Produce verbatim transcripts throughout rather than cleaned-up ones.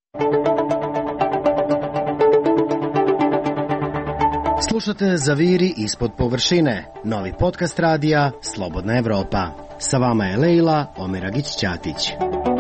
Slušate Zaviri ispod površine, novi podcast radija Slobodna Evropa. Sa vama je Lejla Omeragić-Ćatić.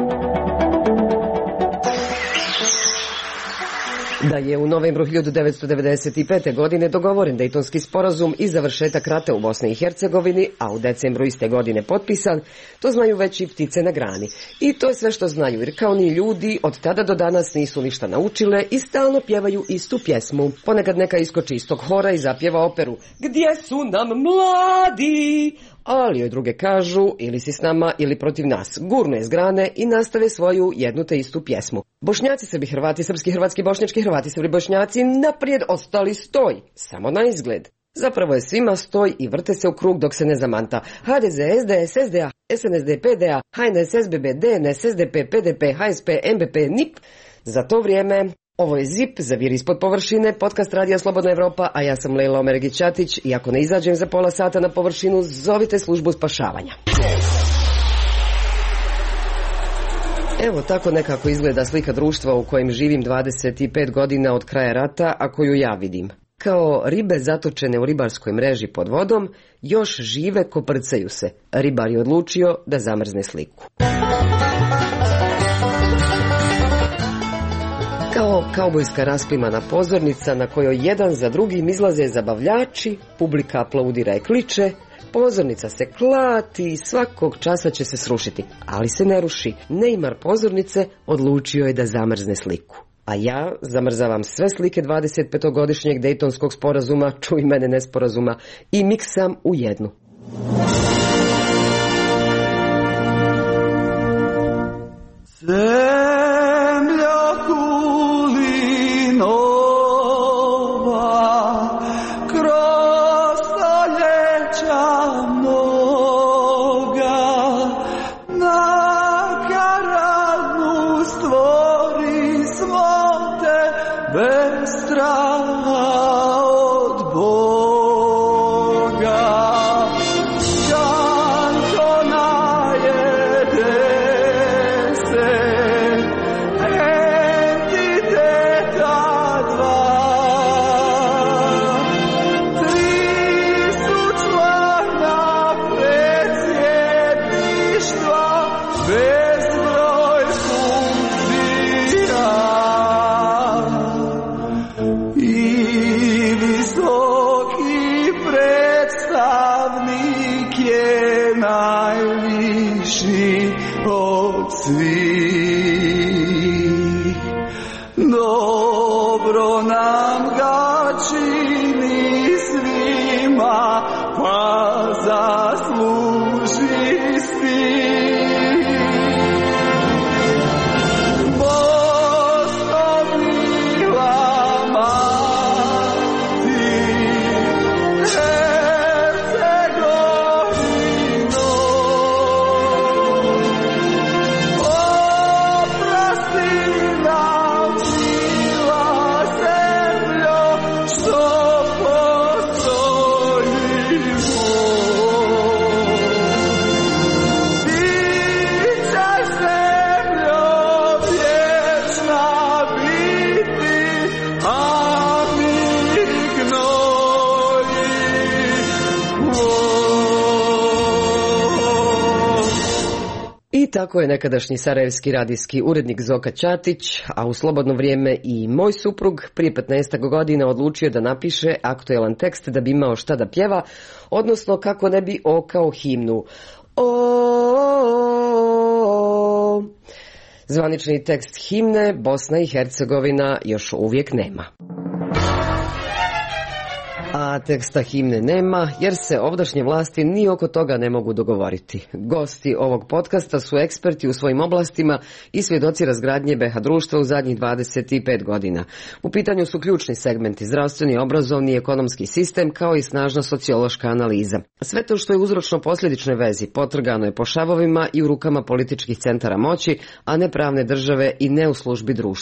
Da je u novembru hiljadu devetsto devedeset pete. godine dogovoren Dejtonski sporazum i završetak rata u Bosni i Hercegovini, a u decembru iste godine potpisan, to znaju već i ptice na grani. I to je sve što znaju, jer kao ni ljudi od tada do danas nisu ništa naučile i stalno pjevaju istu pjesmu. Ponekad neka iskoči iz tog hora i zapjeva operu "Gdje su nam mladi?", ali joj druge kažu ili si s nama ili protiv nas, gurne iz grane i nastave svoju jednu te istu pjesmu. Bošnjaci, Srbi, Hrvati, srpski, hrvatski, bošnjački, Hrvati, Srbi, Bošnjaci naprijed, ostali stoj, samo na izgled. Zapravo je svima stoj i vrte se u krug dok se ne zamanta. ha de ze, es de es, es de a, es en es de, pe de a, ha en es, es be be, de en es, es de pe, pe de pe, ha es pe, em be pe, en i pe. Za to vrijeme, ovo je ZIP, Zaviri ispod površine, podcast radija Slobodna Evropa, a ja sam Lejla Omeragić-Ćatić i ako ne izađem za pola sata na površinu, zovite službu spašavanja. Evo tako nekako izgleda slika društva u kojem živim dvadeset pet godina od kraja rata, a koju ja vidim. Kao ribe zatočene u ribarskoj mreži pod vodom, još žive koprcaju se. Ribar je odlučio da zamrzne sliku. Kao kaubojska rasplimana pozornica na kojoj jedan za drugim izlaze zabavljači, publika aplaudira i kliče, pozornica se klati i svakog časa će se srušiti, ali se ne ruši. Neymar pozornice odlučio je da zamrzne sliku. A ja zamrzavam sve slike dvadesetpetogodišnjeg Dejtonskog sporazuma, čuj mene nesporazuma, i miksam u jednu. Tako je nekadašnji sarajevski radijski urednik Zoka Ćatić, a u slobodno vrijeme i moj suprug prije petnaestak godina odlučio da napiše aktuelan tekst da bi imao šta da pjeva, odnosno kako ne bi okao himnu. O, zvanični tekst himne Bosna i Hercegovina još uvijek nema. A teksta himne nema, jer se ovdašnje vlasti ni oko toga ne mogu dogovoriti. Gosti ovog podcasta su eksperti u svojim oblastima i svjedoci razgradnje be ha društva u zadnjih dvadeset pet godina. U pitanju su ključni segmenti: zdravstveni, obrazovni i ekonomski sistem, kao i snažna sociološka analiza. Sve to što je uzročno posljedičnoj vezi potrgano je po šavovima i u rukama političkih centara moći, a ne pravne države i ne u službi društva.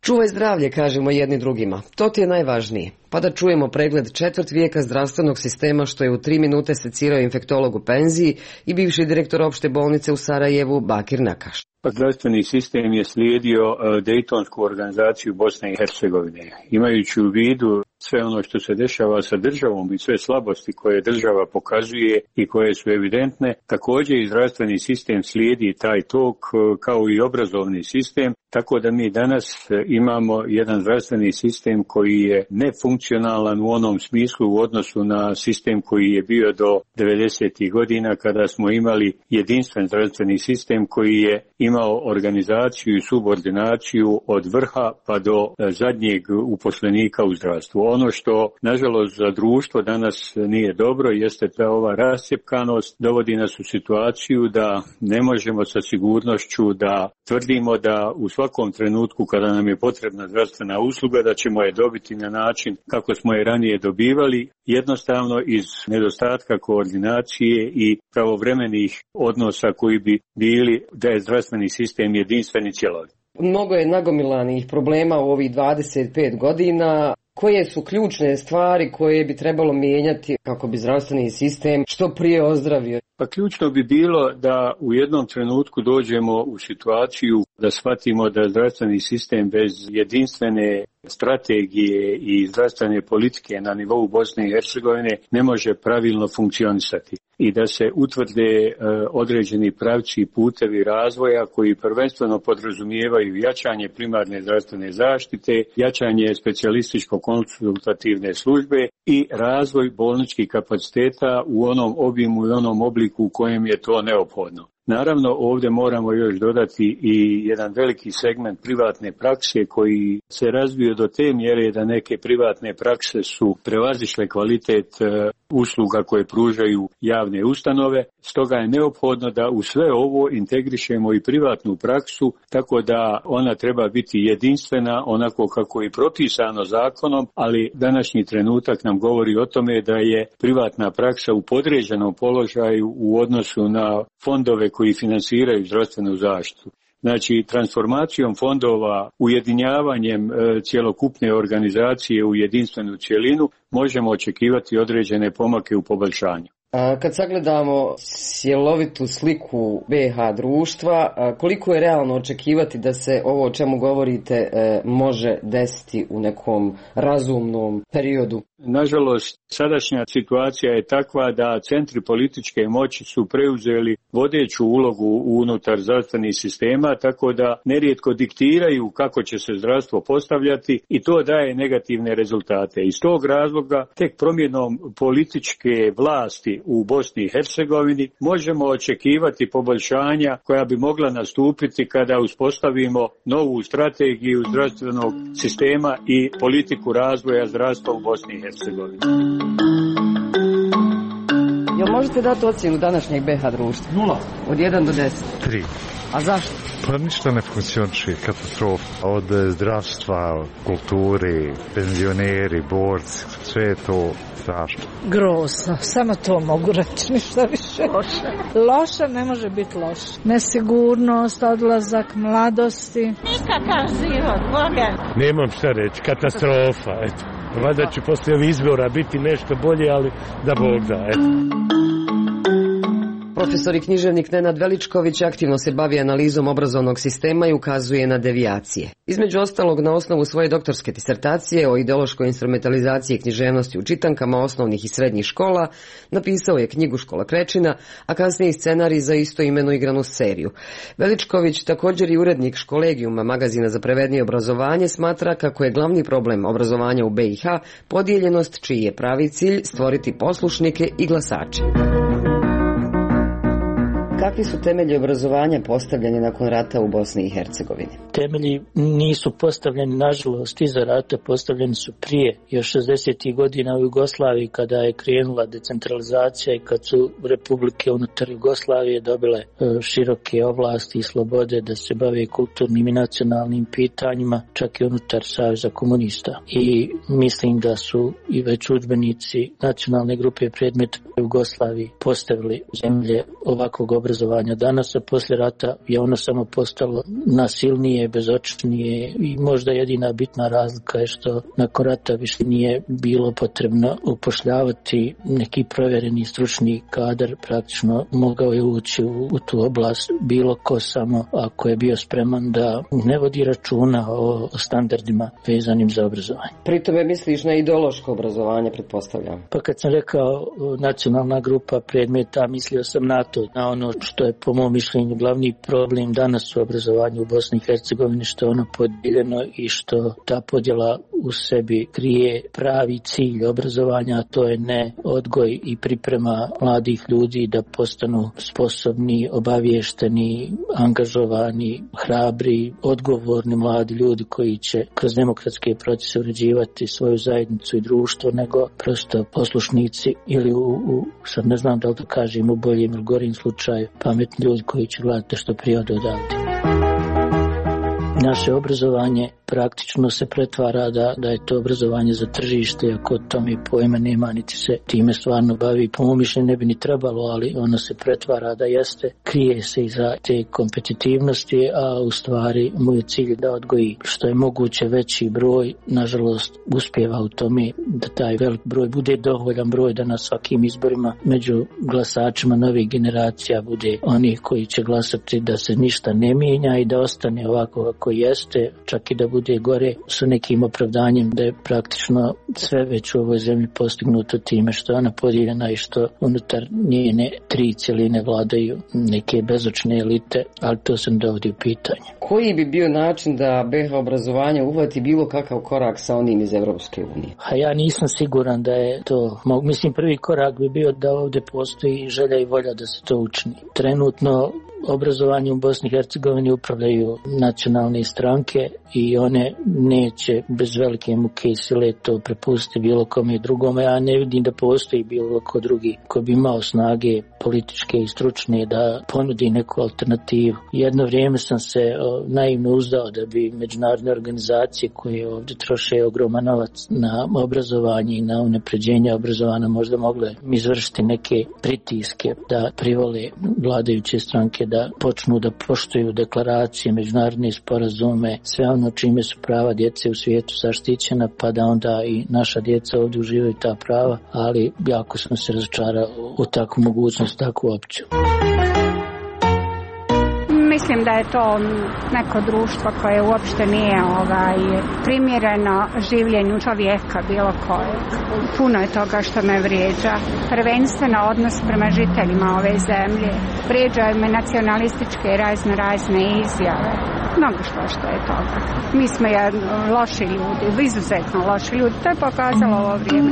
Čuvaj zdravlje, kažemo jedni drugima. To ti je najvažnije. Pa da čujemo pregled četvrt vijeka zdravstvenog sistema što je u tri minute secirao infektolog u penziji i bivši direktor opšte bolnice u Sarajevu Bakir Nakaš. Zdravstveni sistem je slijedio Dejtonsku organizaciju Bosne i Hercegovine. Imajući u vidu sve ono što se dešava sa državom i sve slabosti koje država pokazuje i koje su evidentne, također i zdravstveni sistem slijedi taj tok kao i obrazovni sistem, tako da mi danas imamo jedan zdravstveni sistem koji je nefunkcionalan u onom smislu u odnosu na sistem koji je bio do devedesetih godina kada smo imali jedinstven zdravstveni sistem koji je imao organizaciju i subordinaciju od vrha pa do zadnjeg uposlenika u zdravstvu. Ono što, nažalost, za društvo danas nije dobro jeste da ova rascjepkanost dovodi nas u situaciju da ne možemo sa sigurnošću da tvrdimo da u svakom trenutku kada nam je potrebna zdravstvena usluga da ćemo je dobiti na način kako smo je ranije dobivali, jednostavno iz nedostatka koordinacije i pravovremenih odnosa koji bi bili da je zdravstveni sistem jedinstveni cjelovit. Mnogo je nagomilanih problema u ovih dvadeset pet godina. Koje su ključne stvari koje bi trebalo mijenjati kako bi zdravstveni sistem što prije ozdravio? Pa ključno bi bilo da u jednom trenutku dođemo u situaciju da shvatimo da zdravstveni sistem bez jedinstvene strategije i zdravstvene politike na nivou Bosne i Hercegovine ne može pravilno funkcionisati i da se utvrde e, određeni pravci i putevi razvoja koji prvenstveno podrazumijevaju jačanje primarne zdravstvene zaštite, jačanje specijalističko-konsultativne službe i razvoj bolničkih kapaciteta u onom obimu i onom obliku u kojem je to neophodno. Naravno, ovdje moramo još dodati i jedan veliki segment privatne prakse koji se razvio do te mjere da neke privatne prakse su prevazišle kvalitet usluga koje pružaju javne ustanove. Stoga je neophodno da u sve ovo integrišemo i privatnu praksu tako da ona treba biti jedinstvena onako kako je propisano zakonom, ali današnji trenutak nam govori o tome da je privatna praksa u podređenom položaju u odnosu na fondove koji finansiraju zdravstvenu zaštitu. Znači, transformacijom fondova, ujedinjavanjem e, cjelokupne organizacije u jedinstvenu cjelinu možemo očekivati određene pomake u poboljšanju. A kad sagledamo cjelovitu sliku be ha društva, koliko je realno očekivati da se ovo o čemu govorite e, može desiti u nekom razumnom periodu? Nažalost, sadašnja situacija je takva da centri političke moći su preuzeli vodeću ulogu unutar zdravstvenih sistema, tako da nerijetko diktiraju kako će se zdravstvo postavljati i to daje negativne rezultate. Iz tog razloga tek promjenom političke vlasti u Bosni i Hercegovini možemo očekivati poboljšanja koja bi mogla nastupiti kada uspostavimo novu strategiju zdravstvenog sistema i politiku razvoja zdravstva u Bosni i Hercegovini. Jel možete dati ocjenu današnjeg be ha društva? Nula. Od jedan do deset? Tri. A zašto? Pa ništa ne funkcioniše, katastrofa. Od zdravstva, kulturi, penzioneri, borci, sve je to strašno. Grozno, samo to mogu reći, ništa više. Loše. Loše ne može biti loše. Nesigurnost, odlazak mladosti. Nikakav život, Boga. Nemam šta reći, katastrofa, eto. Valjda će poslije ovih izbora biti nešto bolje, ali da Bog da, eto. Profesor i književnik Nenad Veličković aktivno se bavi analizom obrazovnog sistema i ukazuje na devijacije. Između ostalog, na osnovu svoje doktorske disertacije o ideološkoj instrumentalizaciji književnosti u čitankama osnovnih i srednjih škola napisao je knjigu Škola Krečina, a kasnije i scenarij za istoimenu igranu seriju. Veličković, također i urednik Školegijuma, magazina za pravednije obrazovanje, smatra kako je glavni problem obrazovanja u be i ha podijeljenost, čiji je pravi cilj stvoriti poslušnike i glasače. Kakvi su temelji obrazovanja postavljeni nakon rata u Bosni i Hercegovini? Temelji nisu postavljeni, nažalost, iza rata, postavljeni su prije, još šezdesetih godina u Jugoslaviji, kada je krenula decentralizacija i kad su republike unutar Jugoslavije dobile široke ovlasti i slobode da se bave kulturnim i nacionalnim pitanjima, čak i unutar Saveza komunista. I mislim da su i već udžbenici nacionalne grupe predmeta u Jugoslaviji postavili zemlje ovakvog obrazovanja obrazovanja danas, a poslije rata je ono samo postalo nasilnije, bezočnije i možda jedina bitna razlika je što nakon rata više nije bilo potrebno upošljavati neki provjereni stručni kadar, praktično mogao je ući u, u tu oblast bilo ko, samo ako je bio spreman da ne vodi računa o, o standardima vezanim za obrazovanje. Pri tome misliš na ideološko obrazovanje, pretpostavljam? Pa kad sam rekao nacionalna grupa predmeta, mislio sam na to, na ono što je po mom mišljenju glavni problem danas u obrazovanju u Bosni i Hercegovini, što je ono podijeljeno i što ta podjela u sebi krije pravi cilj obrazovanja, a to je ne odgoj i priprema mladih ljudi da postanu sposobni, obavješteni, angažovani, hrabri, odgovorni mladi ljudi koji će kroz demokratske procese uređivati svoju zajednicu i društvo, nego prosto poslušnici ili u, u sad ne znam da li to kažem u boljem ili gorim slučaju, pametni ljudi koji će gledati što prije od odavde. Naše obrazovanje praktično se pretvara da, da je to obrazovanje za tržište, ako tome pojma nema, niti se time stvarno bavi. Po mom mišljenju ne bi ni trebalo, ali ono se pretvara da jeste, krije se iza te kompetitivnosti, a u stvari moj cilj da odgoji što je moguće veći broj. Nažalost, uspjeva u tome da taj velik broj bude dovoljan broj da na svakim izborima među glasačima novih generacija bude onih koji će glasati da se ništa ne mijenja i da ostane ovako kako jeste, čak i da bude gore, sa nekim opravdanjem da je praktično sve već u ovoj zemlji postignuto time što je ona podijeljena i što unutar njene tri cjeline vladaju neke bezočne elite, ali to se ne dovodi u pitanje. Koji bi bio način da B H obrazovanje uhvati bilo kakav korak sa onim iz Europske unije? A ja nisam siguran da je to, mislim prvi korak bi bio da ovdje postoji želja i volja da se to učini. Trenutno obrazovanje u Bosni i Hercegovini upravljaju nacionalne stranke i one neće bez velike muke i sile to prepustiti bilo kome drugome. Ja ne vidim da postoji bilo ko drugi ko bi imao snage političke i stručne da ponudi neku alternativu. Jedno vrijeme sam se o, naivno uzdao da bi međunarodne organizacije koje ovdje troše ogroman novac na obrazovanje i na unapređenje obrazovanja možda mogle izvršiti neke pritiske da privole vladajuće stranke da počnu da poštuju deklaracije, međunarodne sporazume, sve ono čime su prava djece u svijetu zaštićena, pa da onda i naša djeca ovdje uživaju ta prava, ali jako sam se razočarao u takvu mogućnost, takvu opciju. Mislim da je to neko društvo koje uopšte nije ovaj, primjereno življenju čovjeka bilo kojeg. Puno je toga što me vrijeđa. Prvenstveno odnos prema žiteljima ove zemlje. Vrijeđaju me nacionalističke razne razne izjave. Mnogo što što je toga. Mi smo loši ljudi, izuzetno loši ljudi. To je pokazalo ovo vrijeme.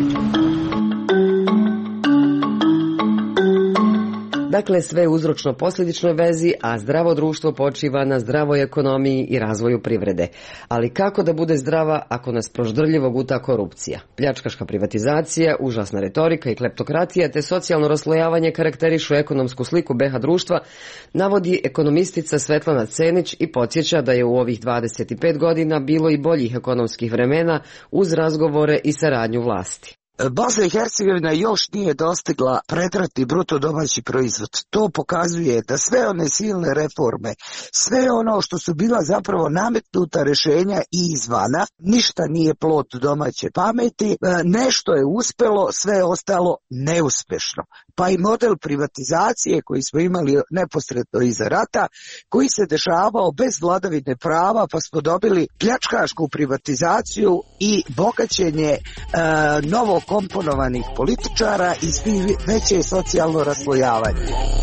Dakle, sve uzročno posljedičnoj vezi, a zdravo društvo počiva na zdravoj ekonomiji i razvoju privrede. Ali kako da bude zdrava ako nas proždrljivo guta korupcija? Pljačkaška privatizacija, užasna retorika i kleptokratija te socijalno raslojavanje karakterišu ekonomsku sliku B H društva, navodi ekonomistica Svetlana Cenić i podsjeća da je u ovih dvadeset pet godina bilo i boljih ekonomskih vremena uz razgovore i saradnju vlasti. Bosna i Hercegovina još nije dostigla pretratni bruto domaći proizvod. To pokazuje da sve one silne reforme, sve ono što su bila zapravo nametnuta rješenja i izvana, ništa nije plod domaće pameti, nešto je uspjelo, sve ostalo neuspješno. Pa i model privatizacije koji smo imali neposredno iza rata, koji se dešavao bez vladavine prava, pa smo dobili pljačkašku privatizaciju i bogaćenje e, novo komponovanih političara i veće socijalno raslojavanje.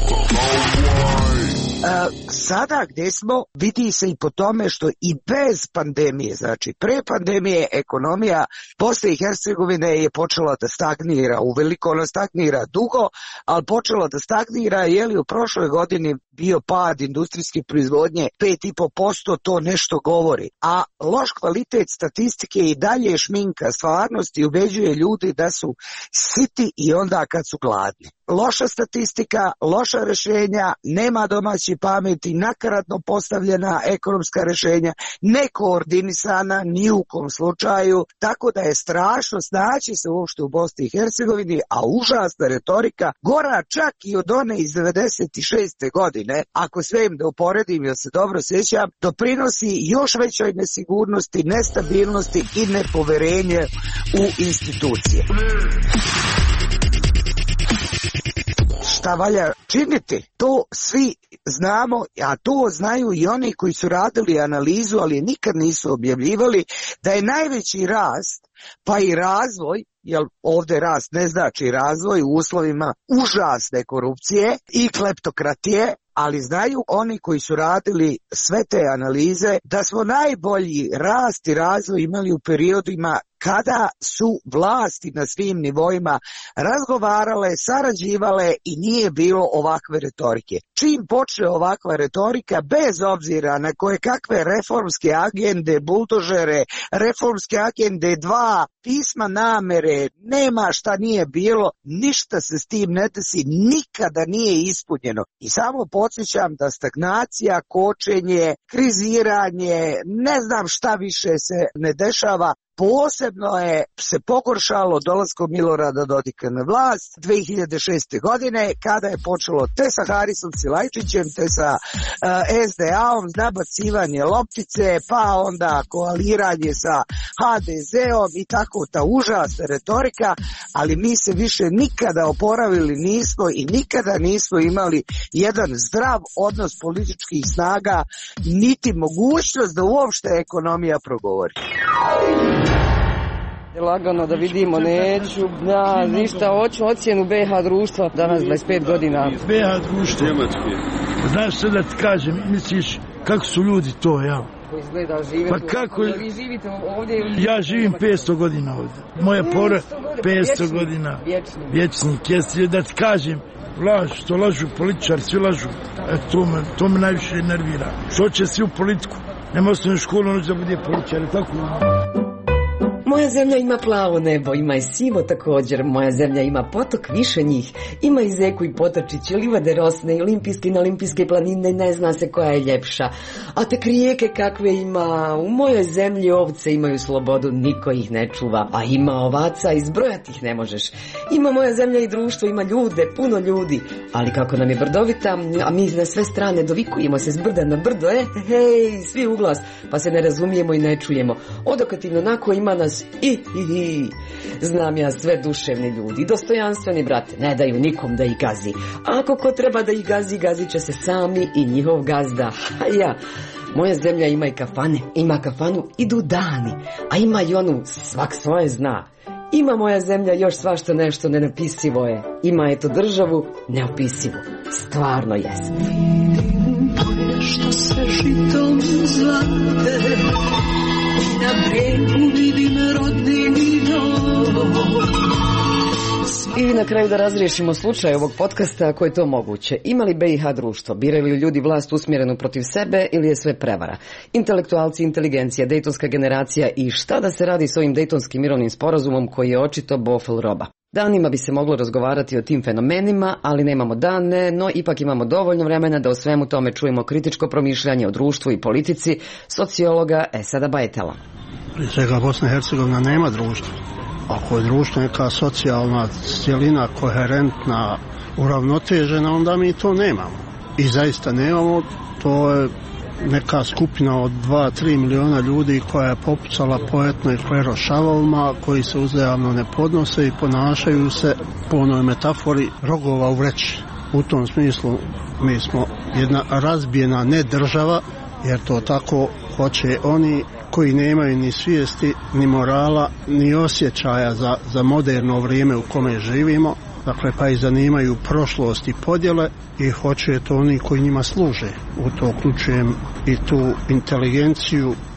Uh, sada gdje smo vidi se i po tome što i bez pandemije, znači pre pandemije ekonomija Bosne i Hercegovine je počela da stagnira, uveliko ona stagnira dugo, ali počela da stagnira je li u prošloj godini bio pad industrijske proizvodnje pet i po posto, to nešto govori. A loš kvalitet statistike i dalje šminka stvarnosti, ubeđuje ljudi da su siti i onda kad su gladni. loša statistika, loša rješenja, nema domaći pameti, nakaradno postavljena ekonomska rješenja, nekoordinisana ni u kom slučaju, tako da je strašno snaći se uopšte u Bosni i Hercegovini, a užasna retorika, gora čak i od one iz devedeset šeste godine, ako sve im da uporedim, jer se dobro sjećam, doprinosi još većoj nesigurnosti, nestabilnosti i nepoverenje u institucije. Šta valja činiti? To svi znamo, a to znaju i oni koji su radili analizu, ali nikad nisu objavljivali, da je najveći rast, pa i razvoj, jer ovdje rast ne znači razvoj u uslovima užasne korupcije i kleptokratije, ali znaju oni koji su radili sve te analize da smo najbolji rast i razvoj imali u periodima kada su vlasti na svim nivoima razgovarale, sarađivale i nije bilo ovakve retorike. Čim počne ovakva retorika, bez obzira na koje kakve reformske agende, buldožere, reformske agende dva, pisma namere, nema šta nije bilo, ništa se s tim ne desi, nikada nije ispunjeno. I samo podsjećam da stagnacija, kočenje, kriziranje, ne znam šta više se ne dešava. Posebno je se pogoršalo dolaskom Milorada Dodika na vlast dve hiljade šeste. godine, kada je počelo te sa Harisom Silajčićem, te sa uh, es de a-om, nabacivanje loptice, pa onda koaliranje sa ha de ze-om i tako ta užasna retorika, ali mi se više nikada oporavili nismo i nikada nismo imali jedan zdrav odnos političkih snaga, niti mogućnost da uopšte ekonomija progovori. Lagano da vidimo, neću, ja, ništa, hoću ocjenu be ha društva, danas dvadeset pet godina. be ha društvo, znaš sve da ti kažem, misliš kako su ljudi to, ja? Izgleda, živete, pa kako, vi živite ovdje ili... Ja živim petsto godina ovdje, moja pora petsto godina, vječnik, vječnik, jesi da ti kažem, laž, što lažu političari, svi lažu, e, to, me, to me najviše nervira, što će svi u politiku, nema osnovnu školu, noć da bude političar, tako. Moja zemlja ima plavo nebo, ima i sivo također, moja zemlja ima potok, više njih, ima i zeku i potočić, i livade rosne, i olimpijske i neolimpijske planine, ne zna se koja je ljepša. A tek rijeke kakve ima, u mojoj zemlji ovce imaju slobodu, niko ih ne čuva, a ima ovaca, izbrojati ih ne možeš. Ima moja zemlja i društvo, ima ljude, puno ljudi, ali kako nam je brdovita, a mi na sve strane dovikujemo se s brda na brdo, e, hej, svi u glas, pa se ne razumijemo i ne čujemo. Odokativno onako ima nas I, i, i. Znam ja sve duševni ljudi, dostojanstveni, brate, ne daju nikom da ih gazi. A ako ko treba da ih gazi, gazit će se sami i njihov gazda. A ja, moja zemlja ima i kafane, ima kafanu, idu dani, a ima i onu svak svoje zna. Ima moja zemlja još svašta nešto nenapisivo je. Ima eto državu neopisivu. Stvarno jest. Što se žitom zvate, na bregu vidim rodni dom. I na kraju da razriješimo slučaj ovog podcasta, ako je to moguće. Ima li be i ha društvo? Biraju li ljudi vlast usmjerenu protiv sebe ili je sve prevara? Intelektualci, inteligencija, dejtonska generacija i šta da se radi s ovim dejtonskim mirovnim sporazumom koji je očito bofl roba? Danima bi se moglo razgovarati o tim fenomenima, ali nemamo dane, no ipak imamo dovoljno vremena da o svemu tome čujemo kritičko promišljanje o društvu i politici sociologa Esada Bajetela. Prije svega Bosna i Hercegovina nema društva. Ako je društvo neka socijalna cjelina, koherentna, uravnotežena, onda mi to nemamo. I zaista nemamo, to je neka skupina od dva do tri miliona ljudi koja je popucala po etno i klerošavovima, koji se uzajamno ne podnose i ponašaju se po onoj metafori rogova u vreći. U tom smislu mi smo jedna razbijena ne država, jer to tako hoće oni koji nemaju ni svijesti, ni morala, ni osjećaja za, za moderno vrijeme u kome živimo, dakle pa i zanimaju prošlost i podjele i hoće to oni koji njima služe. U to uključujem i tu inteligenciju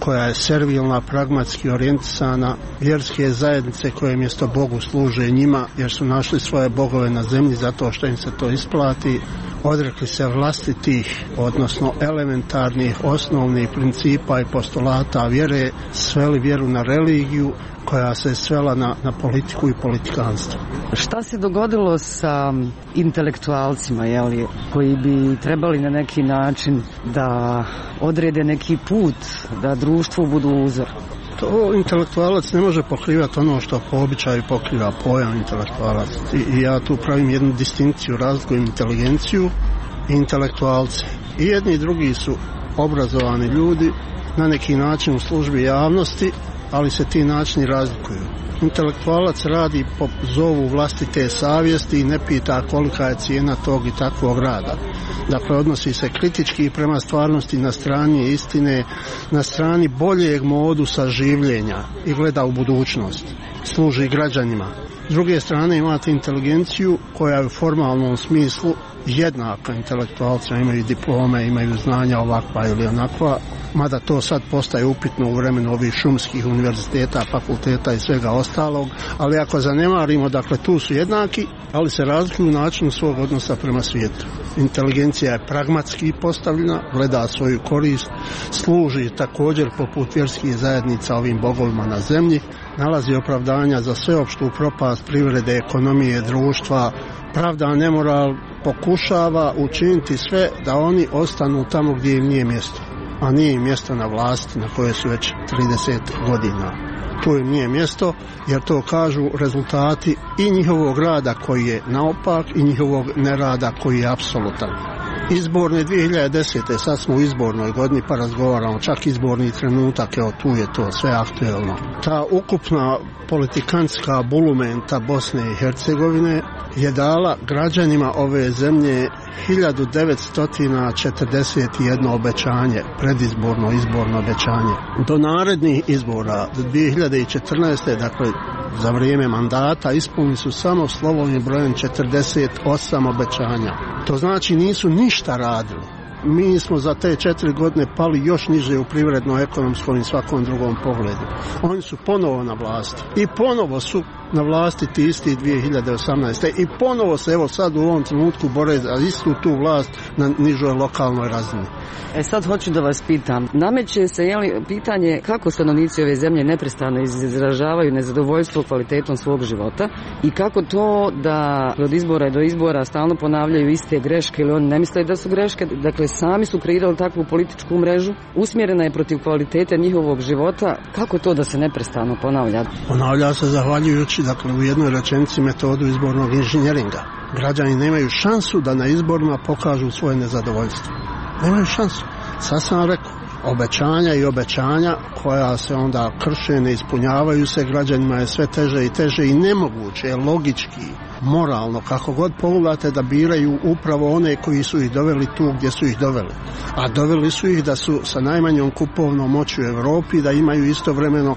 koja je servilna, pragmatski orijentisana, vjerske zajednice koje mjesto Bogu služe njima jer su našli svoje bogove na zemlji zato što im se to isplati, odrekli se vlastitih, odnosno elementarnih, osnovnih principa i postulata vjere, sveli vjeru na religiju koja se svela na, na politiku i politikanstvo. Šta se dogodilo sa intelektualcima, jeli, koji bi trebali na neki način da odrede neki put, da društvu budu uzor? To intelektualac ne može pokrivati ono što po običaju pokriva pojam intelektualac. I, i ja tu pravim jednu distinkciju, razlikujem inteligenciju i intelektualce. I jedni i drugi su obrazovani ljudi, na neki način u službi javnosti, ali se ti načini razlikuju. Intelektualac radi po zovu vlastite savjesti i ne pita kolika je cijena tog i takvog rada. Dakle, odnosi se kritički prema stvarnosti na strani istine, na strani boljeg modusa življenja i gleda u budućnost. Služi građanima. S druge strane imate inteligenciju koja je u formalnom smislu jednaka intelektualcima, imaju diplome, imaju znanja ovakva ili onakva, mada to sad postaje upitno u vremenu ovih šumskih univerziteta, fakulteta i svega ostalog, ali ako zanemarimo, dakle tu su jednaki, ali se razlikuju u načinu svog odnosa prema svijetu. Inteligencija je pragmatski postavljena, gleda svoju korist, služi također poput vjerskih zajednica ovim bogovima na zemlji, nalazi opravdanja za sveopštu propast privrede, ekonomije, društva, pravda, nemoral, pokušava učiniti sve da oni ostanu tamo gdje im nije mjesto, a nije im mjesto na vlasti na koje su već trideset godina. Tu im nije mjesto jer to kažu rezultati i njihovog rada koji je naopak i njihovog nerada koji je apsolutan. Izborne dvije hiljade desete. sad smo u izbornoj godini pa razgovaramo, čak izborni trenutak, evo tu je to sve aktuelno. Ta ukupna politikantska bulumenta Bosne i Hercegovine je dala građanima ove zemlje hiljadu devetsto četrdeset jedno obećanje, predizborno izborno obećanje. Do narednih izbora, do dvije hiljade četrnaeste. dakle za vrijeme mandata, ispunili su samo slovom i brojem četrdeset osam obećanja. To znači nisu ništa radili. Mi smo za te četiri godine pali još niže u privredno, ekonomskom i svakom drugom pogledu. Oni su ponovo na vlasti. I ponovo su na vlasti ti isti dvije hiljade osamnaeste. I ponovo se evo sad u ovom trenutku bore za istu tu vlast na nižoj lokalnoj razini. E sad hoću da vas pitam. Nameće se jeli, pitanje kako stanovnici ove zemlje neprestano izražavaju nezadovoljstvo kvalitetom svog života i kako to da od izbora do izbora stalno ponavljaju iste greške ili oni ne misle da su greške. Dakle, sami su kreirali takvu političku mrežu, usmjerena je protiv kvalitete njihovog života. Kako to da se neprestano ponavlja? Ponavlja se zahvaljujući, dakle, u jednoj rečenici metodu izbornog inženjeringa. Građani nemaju šansu da na izborima pokažu svoje nezadovoljstvo. Nemaju šansu. Sad sam rekao, obećanja i obećanja koja se onda krše, ne ispunjavaju se, građanima je sve teže i teže i nemoguće je logički, moralno, kako god pogledate, da biraju upravo one koji su ih doveli tu gdje su ih doveli. A doveli su ih da su sa najmanjom kupovnom moći u Europi, da imaju istovremeno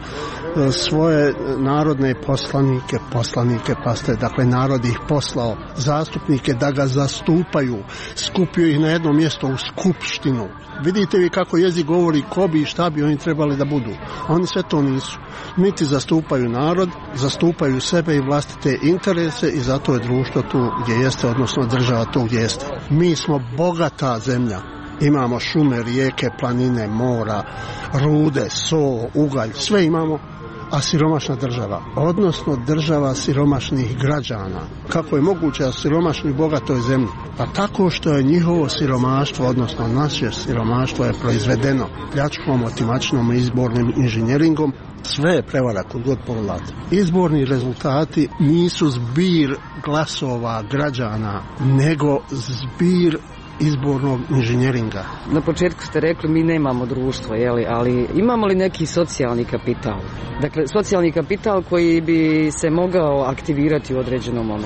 svoje narodne poslanike, poslanike, paste, dakle narod ih poslao, zastupnike da ga zastupaju, skupio ih na jedno mjesto u skupštinu. Vidite vi kako jezik govori ko bi i šta bi oni trebali da budu. Oni sve to nisu. Niti zastupaju narod, zastupaju sebe i vlastite interese i zato je društvo tu gdje jeste, odnosno država tu gdje jeste. Mi smo bogata zemlja. Imamo šume, rijeke, planine, mora, rude, so, ugalj, sve imamo, a siromašna država, odnosno država siromašnih građana. Kako je moguće da siromašni bogatoj zemlji? Pa tako što je njihovo siromaštvo, odnosno naše siromaštvo je proizvedeno pljačkom, otimačinom i izbornim inženjeringom. Sve je prevara kod god pogledate. Izborni rezultati nisu zbir glasova građana, nego zbir izbornog inženjeringa. Na početku ste rekli mi nemamo društvo, jeli, ali imamo li neki socijalni kapital? Dakle, socijalni kapital koji bi se mogao aktivirati u određenom momentu.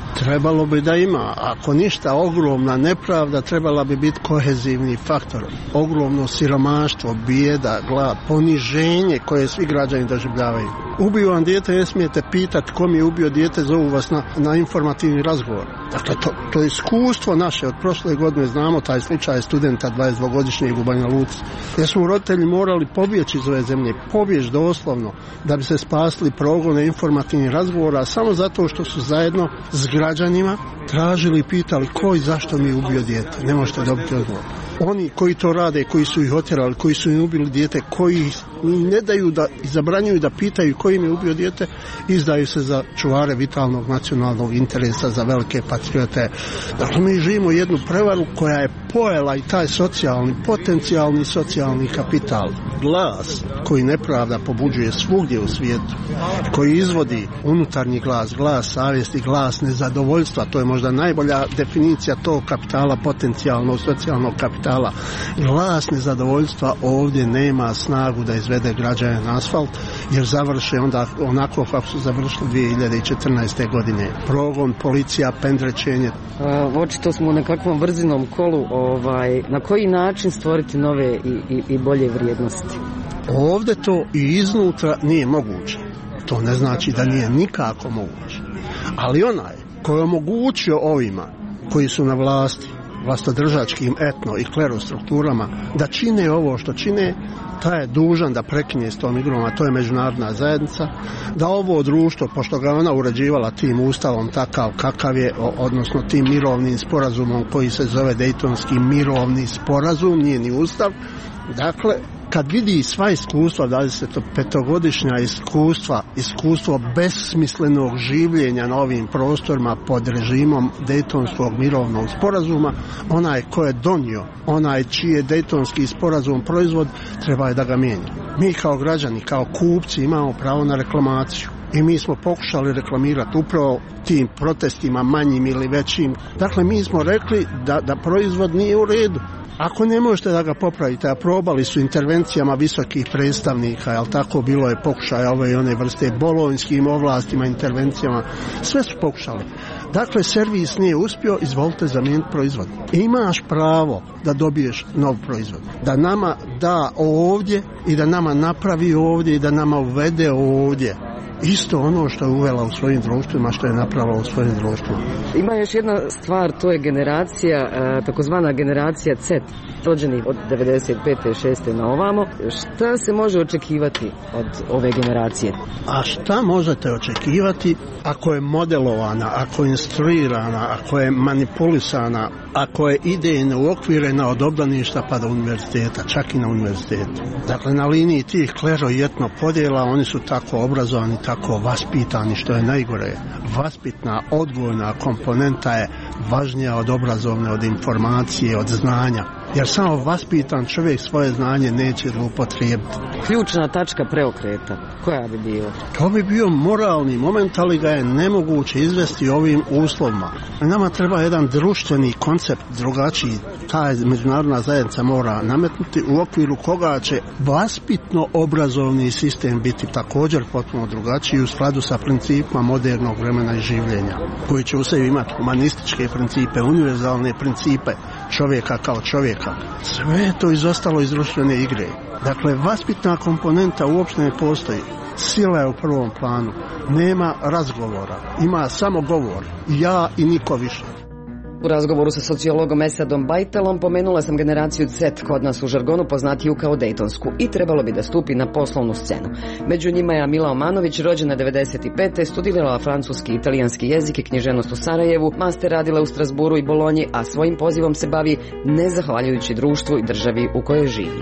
Trebalo bi da ima, ako ništa, ogromna nepravda, trebala bi biti kohezivni faktor. Ogromno siromaštvo, bijeda, glad, poniženje koje svi građani doživljavaju. Ubio vam dijete, ne smijete pitati kom je ubio dijete, zovu vas na, na informativni razgovor. Dakle, to, to je iskustvo naše od prošle godine, znamo taj slučaj studenta dvadesetdvogodišnjeg u Banja Luci. Jer su roditelji morali pobjeći iz ove zemlje, pobjeći doslovno, da bi se spasili progone informativnih razgovora, samo zato što su zajedno s građanima tražili i pitali ko i zašto mi je ubio dijete. Ne možete dobiti odgovor. Oni koji to rade, koji su ih otjerali, koji su im ubili dijete, koji ne daju da i zabranjuju da pitaju koji im je ubio dijete, izdaju se za čuvare vitalnog nacionalnog interesa, za velike patriote. Dakle, mi živimo jednu prevaru koja je pojela i taj socijalni, potencijalni socijalni kapital. Glas koji nepravda pobuđuje svugdje u svijetu, koji izvodi unutarnji glas, glas savjesti, glas nezadovoljstva, to je možda najbolja definicija tog kapitala, potencijalnog socijalnog kapitala. Glas nezadovoljstva ovdje nema snagu da izvede građane na asfalt, jer završe onda onako kako su završili dvije hiljade četrnaeste. godine. Progon, policija, pendrečenje. Očito smo u nekakvom brzinom kolu. Ovaj, na koji način stvoriti nove i, i, i bolje vrijednosti? Ovdje to i iznutra nije moguće. To ne znači da nije nikako moguće. Ali onaj koji je omogućio ovima koji su na vlasti, vlastodržačkim etno i klerostrukturama, da čine ovo što čine, taj je dužan da prekine s tom igrom, a to je međunarodna zajednica, da ovo društvo, pošto ga ona uređivala tim ustavom takav kakav je, odnosno tim mirovnim sporazumom koji se zove Dejtonski mirovni sporazum, nije ni ustav, dakle, kad vidi sva iskustva, dvadesetpetogodišnja iskustva, iskustvo besmislenog življenja na ovim prostorima pod režimom Dejtonskog mirovnog sporazuma, onaj ko je donio, onaj čiji je Dejtonski sporazum proizvod, treba je da ga mijenja. Mi kao građani, kao kupci imamo pravo na reklamaciju. I mi smo pokušali reklamirati upravo tim protestima manjim ili većim. Dakle, mi smo rekli da, da proizvod nije u redu. Ako ne možete da ga popravite, a probali su intervencijama visokih predstavnika, jel tako, bilo je pokušaja ove i one vrste, bolonjskim ovlastima, intervencijama, sve su pokušali. Dakle, servis nije uspio, izvolite zamijeniti proizvod. Imaš pravo da dobiješ nov proizvod. Da nama da ovdje i da nama napravi ovdje i da nama uvede ovdje. Isto ono što je uvela u svojim društvima, što je napravila u svojim društvima. Ima još jedna stvar, to je generacija, takozvana generacija C, rođeni od devedeset pete šeste na ovamo. Šta se može očekivati od ove generacije? A šta možete očekivati ako je modelovana, ako je instruirana, ako je manipulisana, ako je idejno uokvirena od obdaništa pa do univerziteta, čak i na univerzitetu. Dakle, na liniji tih klero i etno podjela oni su tako obrazovani, tako vaspitani, što je najgore. Vaspitna, odgojna komponenta je važnija od obrazovne, od informacije, od znanja. Jer samo vaspitan čovjek svoje znanje neće zloupotrijebiti. Ključna tačka preokreta, koja bi bila? To bi bio moralni moment, ali ga je nemoguće izvesti ovim uslovima. Nama treba jedan društveni koncept drugačiji. Ta međunarodna zajednica mora nametnuti, u okviru koga će vaspitno obrazovni sistem biti također potpuno drugačiji u skladu sa principima modernog vremena i življenja, koji će u sebi imati humanističke principe, univerzalne principe čovjeka kao čovjeka. Sve je to izostalo iz društvene igre. Dakle, vaspitna komponenta uopšte ne postoji. Sila je u prvom planu. Nema razgovora. Ima samo govor. Ja i niko više. U razgovoru sa sociologom Esadom Bajtelom pomenula sam generaciju C, kod nas u žargonu poznatiju kao Dejtonsku, i trebalo bi da stupi na poslovnu scenu. Među njima je Amila Omanović, rođena devedeset pete. studirala francuski i italijanski jezik i književnost u Sarajevu, master radila u Strasburu i Bolonji, a svojim pozivom se bavi nezahvaljujući društvu i državi u kojoj živi.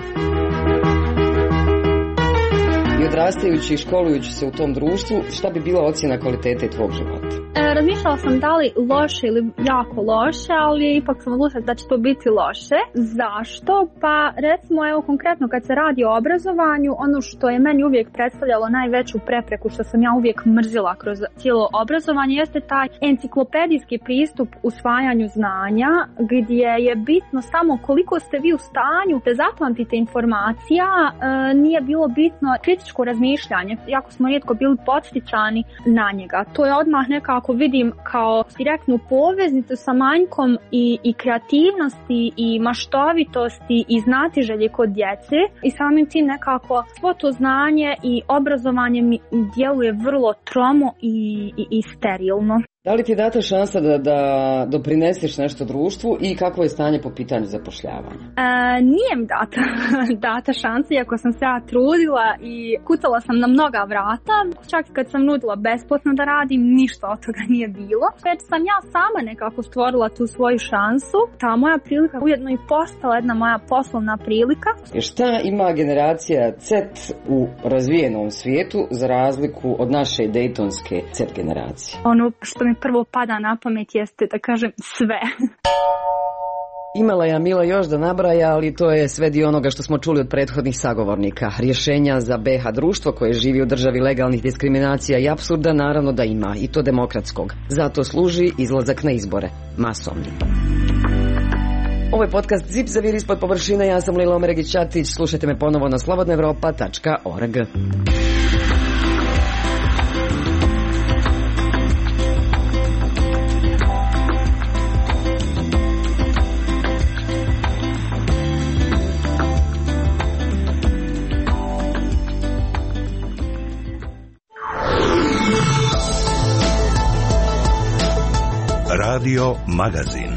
I odrastajući i školujući se u tom društvu, šta bi bila ocjena kvalitete tvog života? E, razmišljala sam da li loše ili jako loše, ali ipak sam odlučila da će to biti loše. Zašto? Pa recimo, evo konkretno kad se radi o obrazovanju, ono što je meni uvijek predstavljalo najveću prepreku, što sam ja uvijek mrzila kroz cijelo obrazovanje, jeste taj enciklopedijski pristup usvajanju znanja, gdje je bitno samo koliko ste vi u stanju da zapamtite informacija, e, nije bilo bitno kritičko razmišljanje. Jako smo rijetko bili podsticani na njega. To je odmah nekako nekako vidim kao direktnu poveznicu sa manjkom i, i kreativnosti i maštovitosti i znatiželje kod djece i samim tim nekako svo to znanje i obrazovanje mi djeluje vrlo tromo i, i, i sterilno. Da li ti date šansa da, da doprineseš nešto društvu i kako je stanje po pitanju zapošljavanja? E, nije mi data, data šansa, iako sam se ja trudila i kucala sam na mnoga vrata. Čak kad sam nudila besplatno da radim, ništa od toga nije bilo. Već sam ja sama nekako stvorila tu svoju šansu. Ta moja prilika ujedno i postala jedna moja poslovna prilika. I šta ima generacija C u razvijenom svijetu za razliku od naše dejtonske C generacije? Ono što mi prvo pada na pamet jeste, da kažem, sve. Imala je Mila još da nabraja, ali to je sve dio onoga što smo čuli od prethodnih sagovornika. Rješenja za B iH društvo koje živi u državi legalnih diskriminacija i apsurda naravno da ima, i to demokratskog. Zato služi izlazak na izbore, masovni. Ovo je podcast Zip zavir ispod površine, ja sam Leila Omeregić-Ćatić, slušajte me ponovo na slobodna evropa tačka org. Radio Magazin.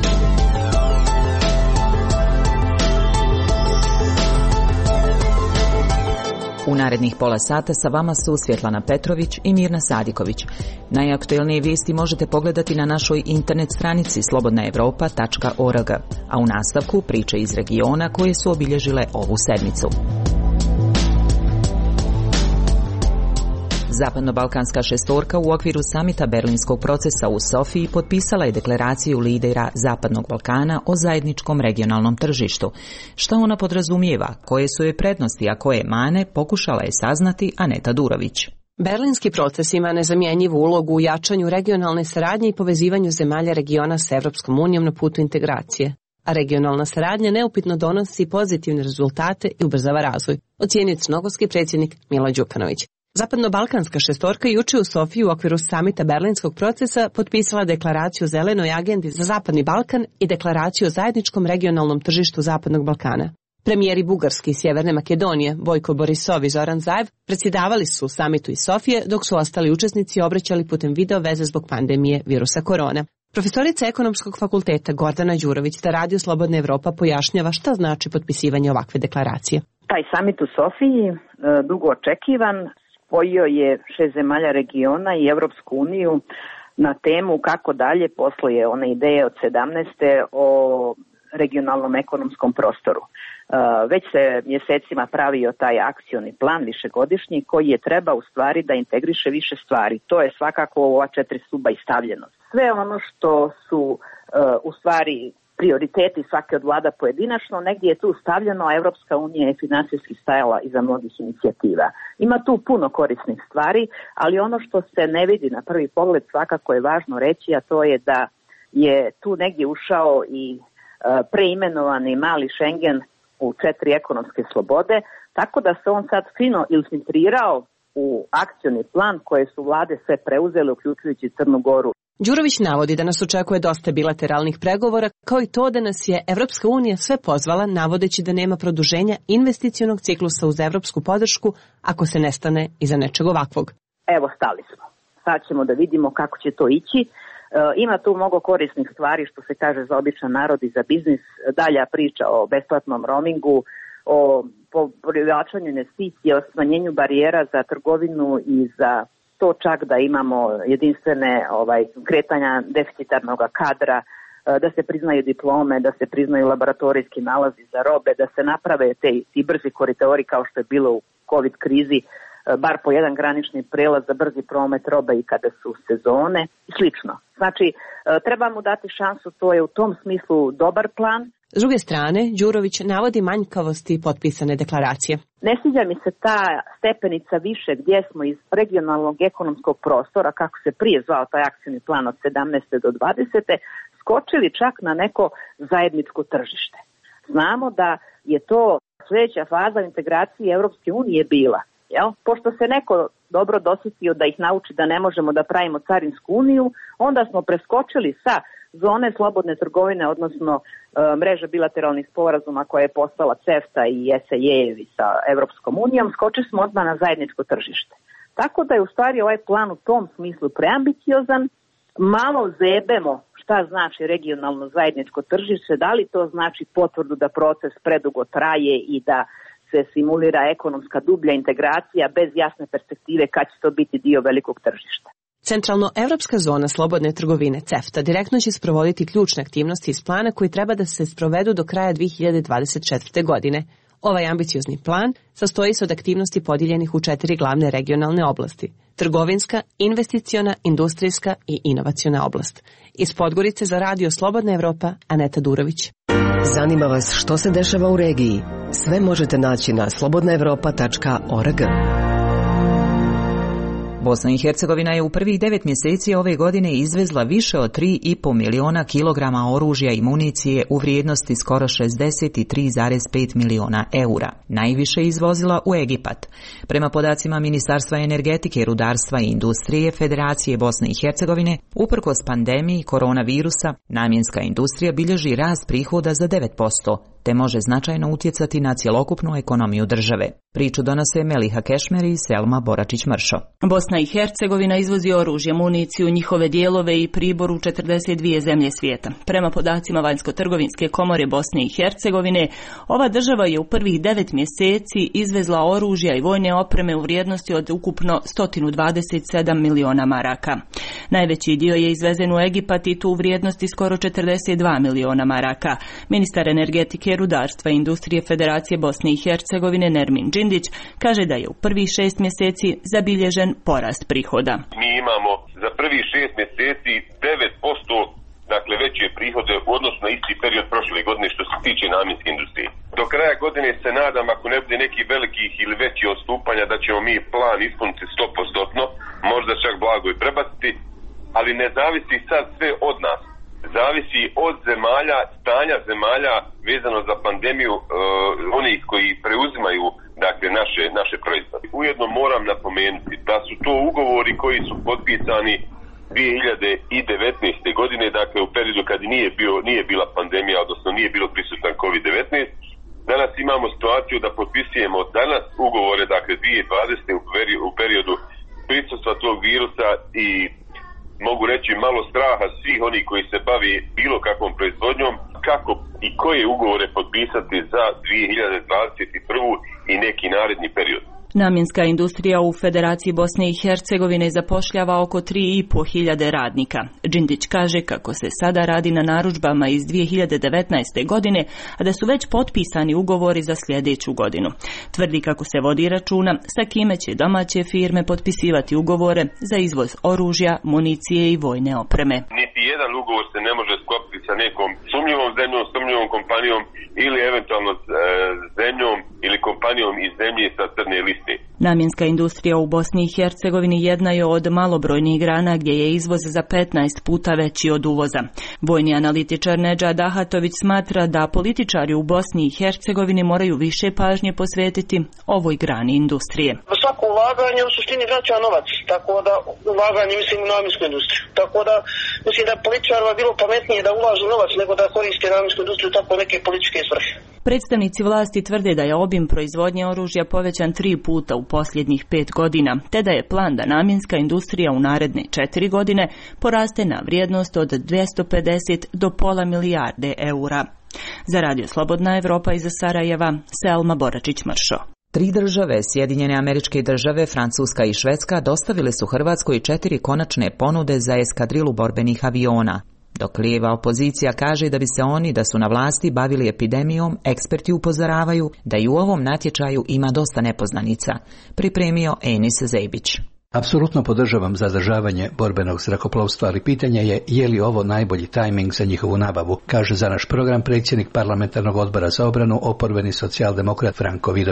U narednih pola sata sa vama su Svjetlana Petrović i Mirna Sadiković. Najaktuelnije vijesti možete pogledati na našoj internet stranici slobodna evropa tačka org, a u nastavku priče iz regiona koje su obilježile ovu sedmicu. Zapadno-balkanska šestorka u okviru samita Berlinskog procesa u Sofiji potpisala je deklaraciju lidera Zapadnog Balkana o zajedničkom regionalnom tržištu. Šta ona podrazumijeva, koje su joj prednosti, a koje mane, pokušala je saznati Aneta Durović. Berlinski proces ima nezamjenjivu ulogu u jačanju regionalne saradnje i povezivanju zemalja regiona s Evropskom unijom na putu integracije. A regionalna saradnja neupitno donosi pozitivne rezultate i ubrzava razvoj, ocijenio crnogorski predsjednik Milo Đukanović. Zapadno-balkanska šestorka juče u Sofiji u okviru samita Berlinskog procesa potpisala deklaraciju o zelenoj agendi za Zapadni Balkan i deklaraciju o zajedničkom regionalnom tržištu Zapadnog Balkana. Premijeri Bugarske i Sjeverne Makedonije, Bojko Borisov i Zoran Zaev, predsjedavali su u samitu iz Sofije, dok su ostali učesnici obraćali putem video veze zbog pandemije virusa korona. Profesorica Ekonomskog fakulteta Gordana Đurović za Radio Slobodna Evropa pojašnjava šta znači potpisivanje ovakve deklaracije. Taj samit u Sofiji, dugo očekivan, spojio je šest zemalja regiona i Evropsku uniju na temu kako dalje posle one ideje od sedamnaeste o regionalnom ekonomskom prostoru. Već se mjesecima pravio taj akcioni plan višegodišnji koji je treba u stvari da integriše više stvari. To je svakako u ova četiri stuba i stavljeno. Sve ono što su u stvari prioriteti svake od vlada pojedinačno, negdje je tu stavljeno, a Evropska unija je financijski stajala iza mnogih inicijativa. Ima tu puno korisnih stvari, ali ono što se ne vidi na prvi pogled svakako je važno reći, a to je da je tu negdje ušao i preimenovani mali Schengen u četiri ekonomske slobode, tako da se on sad fino infiltrirao u akcioni plan koje su vlade sve preuzele, uključujući Crnu Goru. Đurović navodi da nas očekuje dosta bilateralnih pregovora, kao i to da nas je Evropska unija sve pozvala, navodeći da nema produženja investicionog ciklusa uz evropsku podršku ako se ne stane iza nečeg ovakvog. Evo, stali smo. Sad ćemo da vidimo kako će to ići. E, ima tu mnogo korisnih stvari što se kaže za običan narod i za biznis. Dalja priča o besplatnom roamingu, o privlačenju investicija, o smanjenju barijera za trgovinu i za to čak da imamo jedinstvene ovaj, kretanja deficitarnog kadra, da se priznaju diplome, da se priznaju laboratorijski nalazi za robe, da se naprave te, ti brzi koridori kao što je bilo u COVID krizi, bar po jedan granični prelaz za brzi promet robe i kada su sezone i slično. Znači, treba mu dati šansu, to je u tom smislu dobar plan. S druge strane, Đurović navodi manjkavosti potpisane deklaracije. Ne sviđa mi se ta stepenica više gdje smo iz regionalnog ekonomskog prostora, kako se prije zvao taj akcijni plan od sedamnaeste do dvadesete, skočili čak na neko zajedničko tržište. Znamo da je to sljedeća faza integracije Evropske unije bila. Jel? Pošto se neko dobro dosjetio da ih nauči da ne možemo da pravimo carinsku uniju, onda smo preskočili sa zone slobodne trgovine, odnosno e, mreža bilateralnih sporazuma koja je postala CEFTA i S A E sa Evropskom unijom, skočili smo odmah na zajedničko tržište. Tako da je u stvari ovaj plan u tom smislu preambiciozan, malo zebemo šta znači regionalno zajedničko tržište, da li to znači potvrdu da proces predugo traje i da se simulira ekonomska dublja integracija bez jasne perspektive kad će to biti dio velikog tržišta. Centralno-evropska zona slobodne trgovine CEFTA direktno će sprovoditi ključne aktivnosti iz plana koji treba da se sprovedu do kraja dvije hiljade dvadeset četvrte. godine. Ovaj ambiciozni plan sastoji se od aktivnosti podijeljenih u četiri glavne regionalne oblasti: trgovinska, investiciona, industrijska i inovaciona oblast. Iz Podgorice za radio Slobodna Evropa, Aneta Durović. Zanima vas što se dešava u regiji? Sve možete naći na slobodna evropa tačka org. Bosna i Hercegovina je u prvih devet mjeseci ove godine izvezla više od tri i po miliona kilograma oružja i municije u vrijednosti skoro šezdeset tri zarez pet miliona eura. Najviše izvozila u Egipat. Prema podacima Ministarstva energetike, rudarstva i industrije Federacije Bosne i Hercegovine, uprkos pandemiji koronavirusa, namjenska industrija bilježi rast prihoda za devet posto, te može značajno utjecati na cjelokupnu ekonomiju države. Priču donose Meliha Kešmeri i Selma Boračić-Mršo. Bosna i Hercegovina izvozi oružje, municiju, njihove dijelove i pribor u četrdeset dvije zemlje svijeta. Prema podacima Vanjsko-trgovinske komore Bosne i Hercegovine, ova država je u prvih devet mjeseci izvezla oružja i vojne opreme u vrijednosti od ukupno sto dvadeset sedam miliona maraka. Najveći dio je izvezen u Egipat i tu u vrijednosti skoro četrdeset dva miliona maraka. Ministar energetike, rudarstva i industrije Federacije Bosne i Hercegovine Nermin Džindić kaže da je u prvih šest mjeseci zabilježen porast prihoda. Mi imamo za prvih šest mjeseci devet posto dakle veće prihode u odnosu na isti period prošle godine što se tiče namjenske industrije. Do kraja godine se nadam, ako ne bude nekih velikih ili većih odstupanja, da ćemo mi plan ispuniti sto posto, možda čak blago i prebaciti, ali ne zavisi sad sve od nas. Zavisi od zemalja, stanja zemalja vezano za pandemiju, uh, onih koji preuzimaju dakle naše naše proizvode. Ujedno moram napomenuti da su to ugovori koji su potpisani dvije hiljade devetnaeste. godine, dakle u periodu kad nije bio nije bila pandemija, odnosno nije bilo prisutan kovid devetnaest. Danas imamo situaciju da potpisujemo danas ugovore, dakle dvije hiljade dvadesete. u periodu, u periodu prisustva tog virusa i mogu reći malo straha svih onih koji se bavi bilo kakvom proizvodnjom, kako i koje ugovore potpisati za dvije hiljade dvadeset prvu i neki naredni period. Namjenska industrija u Federaciji Bosne i Hercegovine zapošljava oko tri i po hiljade radnika. Džindić kaže kako se sada radi na narudžbama iz dvije hiljade devetnaeste. godine, a da su već potpisani ugovori za sljedeću godinu. Tvrdi kako se vodi računa sa kime će domaće firme potpisivati ugovore za izvoz oružja, municije i vojne opreme. Niti jedan ugovor se ne može sklopiti sa nekom sumnjivom zemljom, sumnjivom kompanijom ili eventualno e, zemljom ili kompanijom iz zemlje sa crne liste. Namjenska industrija u Bosni i Hercegovini jedna je od malobrojnih grana gdje je izvoz za petnaest puta veći od uvoza. Vojni analitičar Nedžad Ahatović smatra da političari u Bosni i Hercegovini moraju više pažnje posvetiti ovoj grani industrije. Svako ulaganje u suštini vraća novac, tako da ulaganje mislim u namjensku industriju. Tako da mislim da političarima bilo pametnije da ulažu novac nego da koriste namjensku industriju tako neke političke svrhe. Predstavnici vlasti tvrde da je obim proizvodnje oružja povećan tri puta u posljednjih pet godina, te da je plan da namjenska industrija u naredne četiri godine poraste na vrijednost od dvjesto pedeset do pola milijarde eura. Za radio Slobodna Evropa iz Sarajeva, Selma Boračić-Mršo. Tri države, Sjedinjene Američke Države, Francuska i Švedska, dostavile su Hrvatskoj četiri konačne ponude za eskadrilu borbenih aviona. Dok lijeva opozicija kaže da bi se oni, da su na vlasti, bavili epidemijom, eksperti upozoravaju da i u ovom natječaju ima dosta nepoznanica. Pripremio Enis Zejbić. Apsolutno podržavam zadržavanje borbenog zrakoplovstva, ali pitanje je je li ovo najbolji tajming za njihovu nabavu, kaže za naš program predsjednik parlamentarnog odbora za obranu, oporbeni socijaldemokrat Franko Vidović.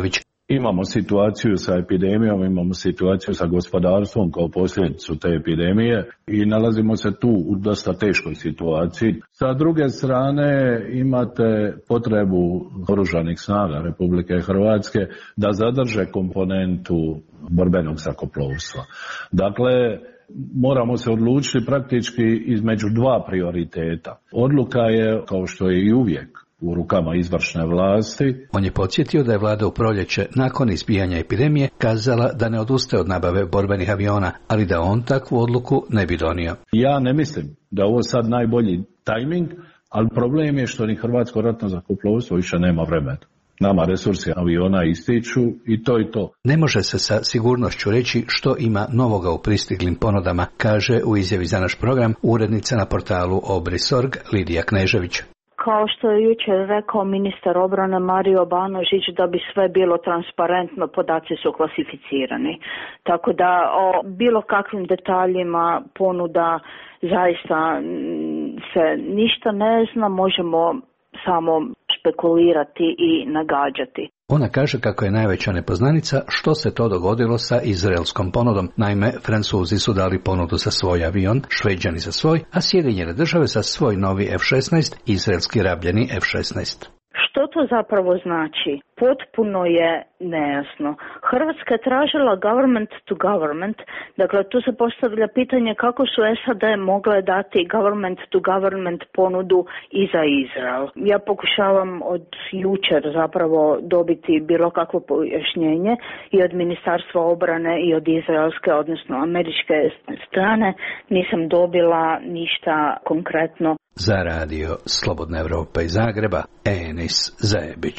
Imamo situaciju sa epidemijom, imamo situaciju sa gospodarstvom kao posljedicu te epidemije i nalazimo se tu u dosta teškoj situaciji. Sa druge strane imate potrebu Oružanih snaga Republike Hrvatske da zadrže komponentu borbenog zrakoplovstva. Dakle, moramo se odlučiti praktički između dva prioriteta. Odluka je, kao što je i uvijek, u rukama izvršne vlasti. On je podsjetio da je vlada u proljeće, nakon izbijanja epidemije, kazala da ne odustaje od nabave borbenih aviona, ali da on takvu odluku ne bi donio. Ja ne mislim da je ovo sad najbolji tajming, ali problem je što ni Hrvatsko ratno zrakoplovstvo više nema vremena. Nama resursi aviona ističu i to i to. Ne može se sa sigurnošću reći što ima novoga u pristiglim ponudama, kaže u izjavi za naš program urednica na portalu Obris.org Lidija Knežević. Kao što je jučer rekao ministar obrane Mario Banožić, da bi sve bilo transparentno, podaci su klasificirani. Tako da o bilo kakvim detaljima ponuda zaista se ništa ne zna, možemo samo špekulirati i nagađati. Ona kaže kako je najveća nepoznanica što se to dogodilo sa izraelskom ponudom. Naime, Francuzi su dali ponudu za svoj avion, Šveđani za svoj, a Sjedinjene države za svoj novi F šesnaest, izraelski rabljeni F šesnaest. Što to zapravo znači? Potpuno je nejasno. Hrvatska je tražila government to government, dakle tu se postavlja pitanje kako su S A D mogle dati government to government ponudu i za Izrael. Ja pokušavam od jučer zapravo dobiti bilo kakvo pojašnjenje i od Ministarstva obrane i od izraelske, odnosno američke strane. Nisam dobila ništa konkretno. Za radio Slobodna Evropa iz Zagreba, Enis Zajebić.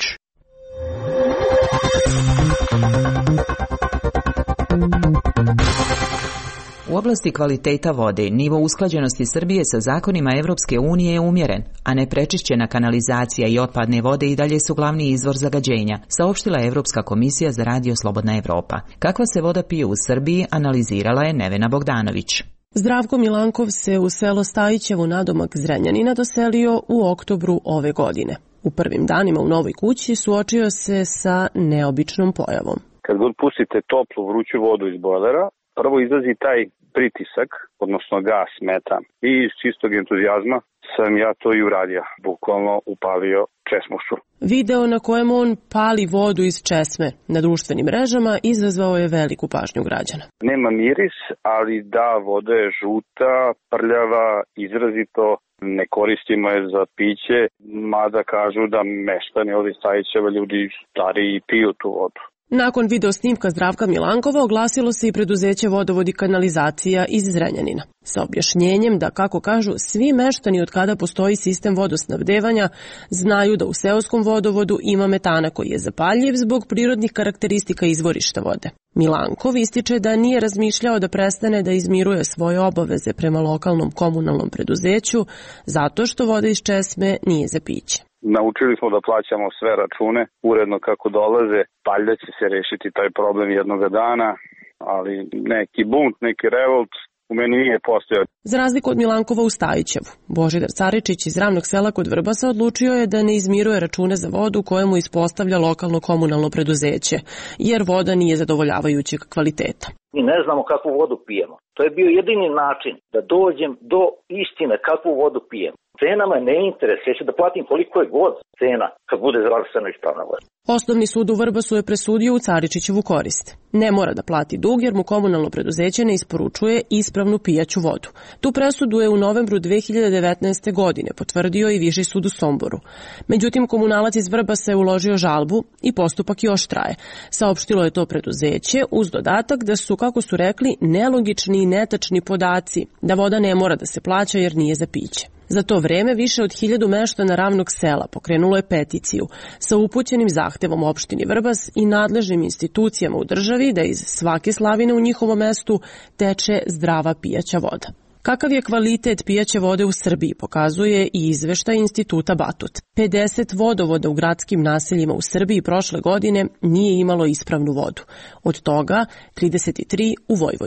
U oblasti kvaliteta vode, nivo usklađenosti Srbije sa zakonima Evropske unije je umjeren, a neprečišćena kanalizacija i otpadne vode i dalje su glavni izvor zagađenja, saopštila je Evropska komisija za radio Slobodna Evropa. Kakva se voda pije u Srbiji, analizirala je Nevena Bogdanović. Zdravko Milankov se u selo Stajićevo nadomak Zrenjanina doselio u oktobru ove godine. U prvim danima u novoj kući suočio se sa neobičnom pojavom. Kad god pustite toplu vruću vodu iz bojlera, prvo izlazi taj pritisak, odnosno gas, metan. I iz čistog entuzijazma sam ja to i uradio. Bukvalno upalio česmušu. Video na kojem on pali vodu iz česme na društvenim mrežama izazvao je veliku pažnju građana. Nema miris, ali da, voda je žuta, prljava, izrazito. Ne koristimo je za piće, mada kažu da meštani ovdje Stajićeva ljudi stariji piju tu vodu. Nakon video snimka Zdravka Milankova oglasilo se i preduzeće Vodovod i kanalizacija iz Zrenjanina sa objašnjenjem da, kako kažu, svi meštani od kada postoji sistem vodosnabdevanja znaju da u seoskom vodovodu ima metana koji je zapaljiv zbog prirodnih karakteristika izvorišta vode. Milankov ističe da nije razmišljao da prestane da izmiruje svoje obaveze prema lokalnom komunalnom preduzeću zato što voda iz česme nije za piće. Naučili smo da plaćamo sve račune uredno kako dolaze, valjda će se rešiti taj problem jednoga dana, ali neki bunt, neki revolt u meni nije postojao. Za razliku od Milankova u Stajićevu, Božidar Caričić iz Ravnog sela kod Vrbasa odlučio je da ne izmiruje račune za vodu kojemu ispostavlja lokalno komunalno preduzeće, jer voda nije zadovoljavajućeg kvaliteta. Mi ne znamo kakvu vodu pijemo. To je bio jedini način da dođem do istine kakvu vodu pijemo. Cena me ne interesuje, ja ću da platim koliko je god cena kad bude zdravstveno ispravna voda. Osnovni sud u Vrbasu je presudio u Caričićevu korist. Ne mora da plati dug jer mu komunalno preduzeće ne isporučuje ispravnu pijaću vodu. Tu presudu je u novembru dve hiljade devetnaeste. godine potvrdio i Viši sud u Somboru. Međutim, komunalac iz Vrbasa je uložio žalbu i postupak još traje. Saopštilo je to preduzeće uz dodatak da su, kako su rekli, nelogični i netačni podaci, da voda ne mora da se plaća jer nije za piće. Za to vreme više od hiljadu meštana Ravnog sela pokrenulo je peticiju sa upućenim zahtevom opštini Vrbas i nadležnim institucijama u državi da iz svake slavine u njihovom mestu teče zdrava pijaća voda. Kakav je kvalitet pijaće vode u Srbiji pokazuje i izveštaj Instituta Batut. pedeset vodovoda u gradskim naseljima u Srbiji prošle godine nije imalo ispravnu vodu. Od toga trideset tri u Vojvodini.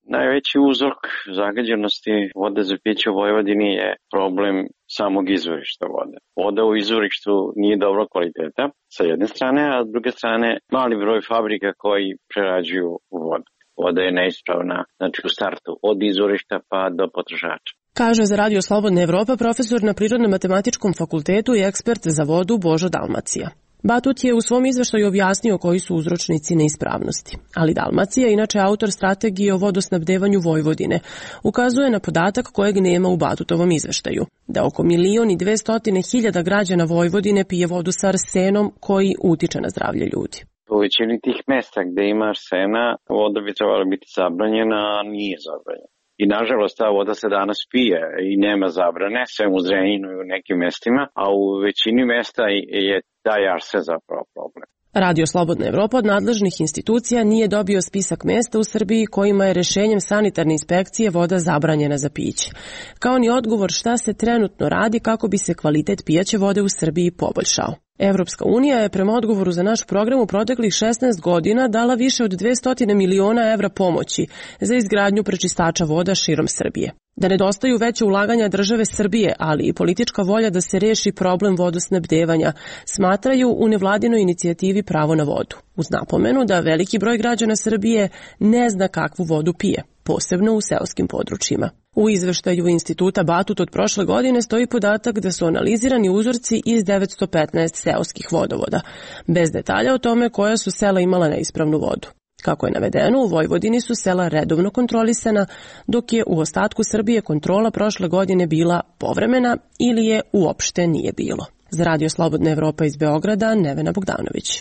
Najveći uzrok zagađenosti vode za piće u Vojvodini je problem samog izvorišta vode. Voda u izvorištu nije dobro kvaliteta sa jedne strane, a s druge strane mali broj fabrika koji prerađuju vodu. Voda je neispravna, znači u startu od izvorišta pa do potrošača. Kaže za Radio Slobodna Evropa profesor na Prirodno-matematičkom fakultetu i ekspert za vodu Božo Dalmacija. Batut je u svom izveštaju objasnio koji su uzročnici neispravnosti. Ali Dalmacija, inače autor strategije o vodosnabdevanju Vojvodine, ukazuje na podatak kojeg nema u Batutovom izveštaju, da oko milion i dvestotine hiljada građana Vojvodine pije vodu sa arsenom koji utiče na zdravlje ljudi. U većini tih mesta gde ima arsena, voda bi trebala biti zabranjena, a nije zabranjena. I nažalost ta voda se danas pije i nema zabrane, sve u Zrenjaninu i u nekim mestima, a u većini mesta je taj arsen zapravo problem. Radio Slobodna Evropa od nadležnih institucija nije dobio spisak mesta u Srbiji kojima je rešenjem sanitarne inspekcije voda zabranjena za piće, kao ni odgovor šta se trenutno radi kako bi se kvalitet pijaće vode u Srbiji poboljšao. Evropska unija je prema odgovoru za naš program u proteklih šesnaest godina dala više od dvesta miliona evra pomoći za izgradnju prečistača voda širom Srbije. Da nedostaju veće ulaganja države Srbije, ali i politička volja da se reši problem vodosnabdevanja, smatraju u nevladinoj inicijativi Pravo na vodu, uz napomenu da veliki broj građana Srbije ne zna kakvu vodu pije, posebno u seoskim područjima. U izveštaju Instituta Batut od prošle godine stoji podatak da su analizirani uzorci iz devetsto petnaest seoskih vodovoda, bez detalja o tome koja su sela imala neispravnu vodu. Kako je navedeno, u Vojvodini su sela redovno kontrolisana, dok je u ostatku Srbije kontrola prošle godine bila povremena ili je uopšte nije bilo. Za Radio Slobodna Evropa iz Beograda, Nevena Bogdanović.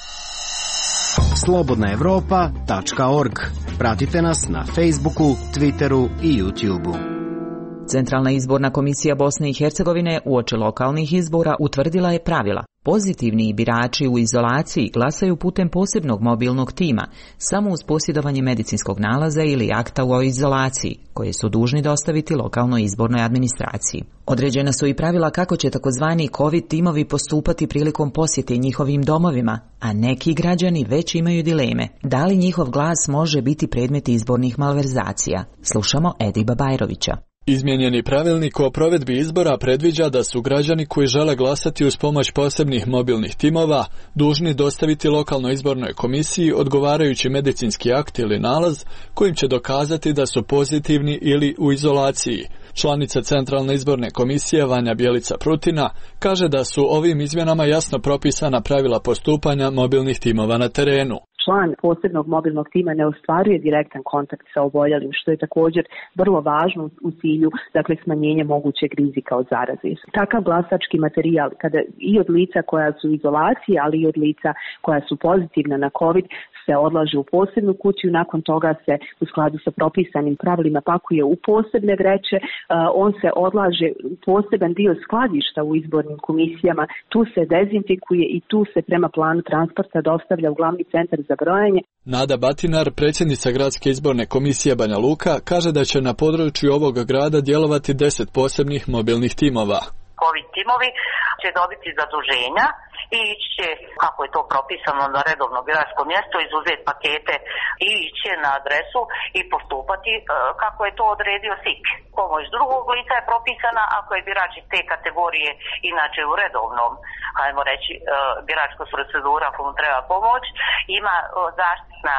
slobodna evropa tačka org. Pratite nas na Facebooku, Twitteru i YouTubeu. Centralna izborna komisija Bosne i Hercegovine uoči lokalnih izbora utvrdila je pravila. Pozitivni birači u izolaciji glasaju putem posebnog mobilnog tima, samo uz posjedovanje medicinskog nalaza ili akta o izolaciji, koje su dužni dostaviti lokalnoj izbornoj administraciji. Određena su i pravila kako će takozvani COVID timovi postupati prilikom posjete njihovim domovima, a neki građani već imaju dileme. Da li njihov glas može biti predmet izbornih malverzacija? Slušamo Ediba Bajrovića. Izmijenjeni pravilnik o provedbi izbora predviđa da su građani koji žele glasati uz pomoć posebnih mobilnih timova dužni dostaviti lokalnoj izbornoj komisiji odgovarajući medicinski akt ili nalaz kojim će dokazati da su pozitivni ili u izolaciji. Članica Centralne izborne komisije Vanja Bjelica Prutina kaže da su ovim izmjenama jasno propisana pravila postupanja mobilnih timova na terenu. Član posebnog mobilnog tima ne ostvaruje direktan kontakt sa oboljelim, što je također vrlo važno u cilju dakle, smanjenja mogućeg rizika od zaraze. Takav glasački materijal, kada i od lica koja su u izolaciji, ali i od lica koja su pozitivna na COVID, se odlaže u posebnu kutiju, nakon toga se u skladu sa propisanim pravilima pakuje u posebne vreće, on se odlaže u poseban dio skladišta u izbornim komisijama, tu se dezinfikuje i tu se prema planu transporta dostavlja u glavni centar za brojanje. Nada Batinar, predsjednica Gradske izborne komisije Banja Luka, kaže da će na području ovog grada djelovati deset posebnih mobilnih timova. COVID timovi će dobiti zaduženja i ići će, kako je to propisano na redovno biračko mjesto, izuzeti pakete i ići na adresu i postupati kako je to odredio S I K. Pomoć drugog lica je propisana ako je birač iz te kategorije, inače u redovnom, hajmo reći, biračka procedura komu treba pomoć, ima zaštitna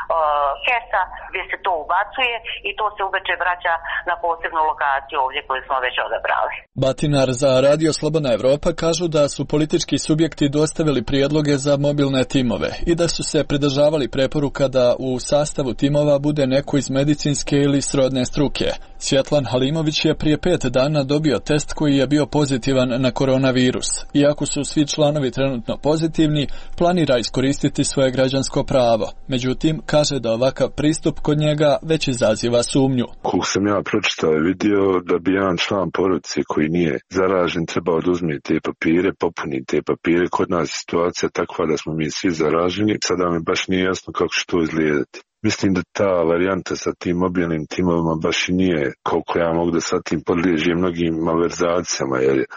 kesa gdje se to ubacuje i to se uveče vraća na posebnu lokaciju ovdje koju smo već odabrali. Batinar za Radio Slobodna Evropa kažu da su politički subjekti dostavili prijedloge za mobilne timove i da su se pridržavali preporuka da u sastavu timova bude neko iz medicinske ili srodne struke. Svjetlan Halimović je prije pet dana dobio test koji je bio pozitivan na koronavirus. Iako su svi članovi trenutno pozitivni, planira iskoristiti svoje građansko pravo. Međutim, kaže da ovakav pristup kod njega već izaziva sumnju. Koliko sam ja pročitao i vidio da bi jedan član porodice koji nije zaražen trebao da uzme te papire, popuni te papire. Kod nas je situacija takva da smo mi svi zaraženi. Sada mi baš nije jasno kako će to izgledati. Mislim da ta varijanta sa tim mobilnim timovima baš i nije, koliko ja mogu da sa tim podliježi mnogim malverzacijama, jer